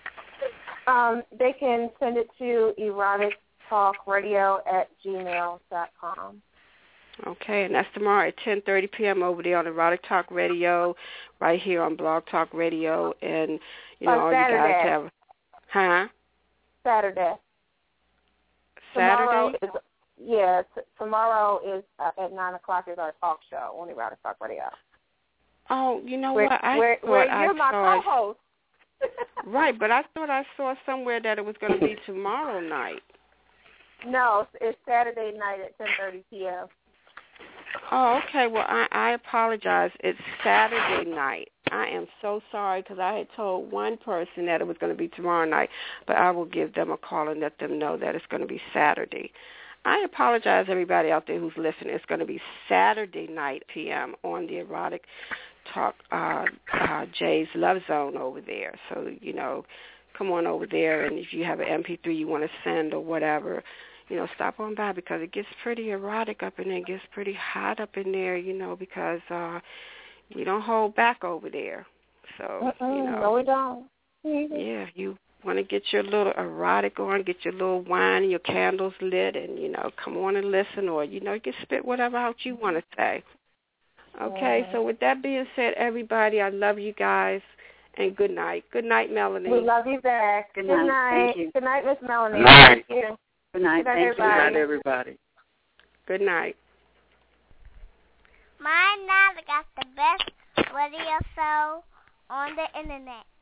Um, they can send it to erotictalkradio at gmail dot com. Okay, and that's tomorrow at ten thirty p.m. over there on Erotic Talk Radio, right here on Blog Talk Radio. And, you know, all you guys have... Huh? Saturday. Saturday? Tomorrow is, yeah, t- tomorrow is uh, at nine o'clock is our talk show on Erotic Talk Radio. Oh, you know where, what? I where, thought where I you're my saw co-host. Right, but I thought I saw somewhere that it was going to be tomorrow night. No, it's Saturday night at ten thirty p.m. Oh, okay. Well, I, I apologize. It's Saturday night. I am so sorry because I had told one person that it was going to be tomorrow night, but I will give them a call and let them know that it's going to be Saturday. I apologize, everybody out there who's listening. It's going to be Saturday night p m on the Erotic Talk uh, uh, Jay's Love Zone over there. So, you know, come on over there, and if you have an M P three you want to send or whatever, you know, stop on by because it gets pretty erotic up in there. It gets pretty hot up in there, you know, because uh, we don't hold back over there. So, Uh-uh, you know. No, we don't. Yeah, you want to get your little erotic on, get your little wine and your candles lit and, you know, come on and listen, or, you know, you can spit whatever out you want to say. Okay, Mm-hmm. so with that being said, everybody, I love you guys, and good night. Good night, Melanie. We love you back. Good Good night. night. Thank you. Good night, Miss Melanie. Good night. Thank you. Good night. Good night, Thank everybody. you. Good night, everybody. Good night. My Nana got the best radio show on the internet.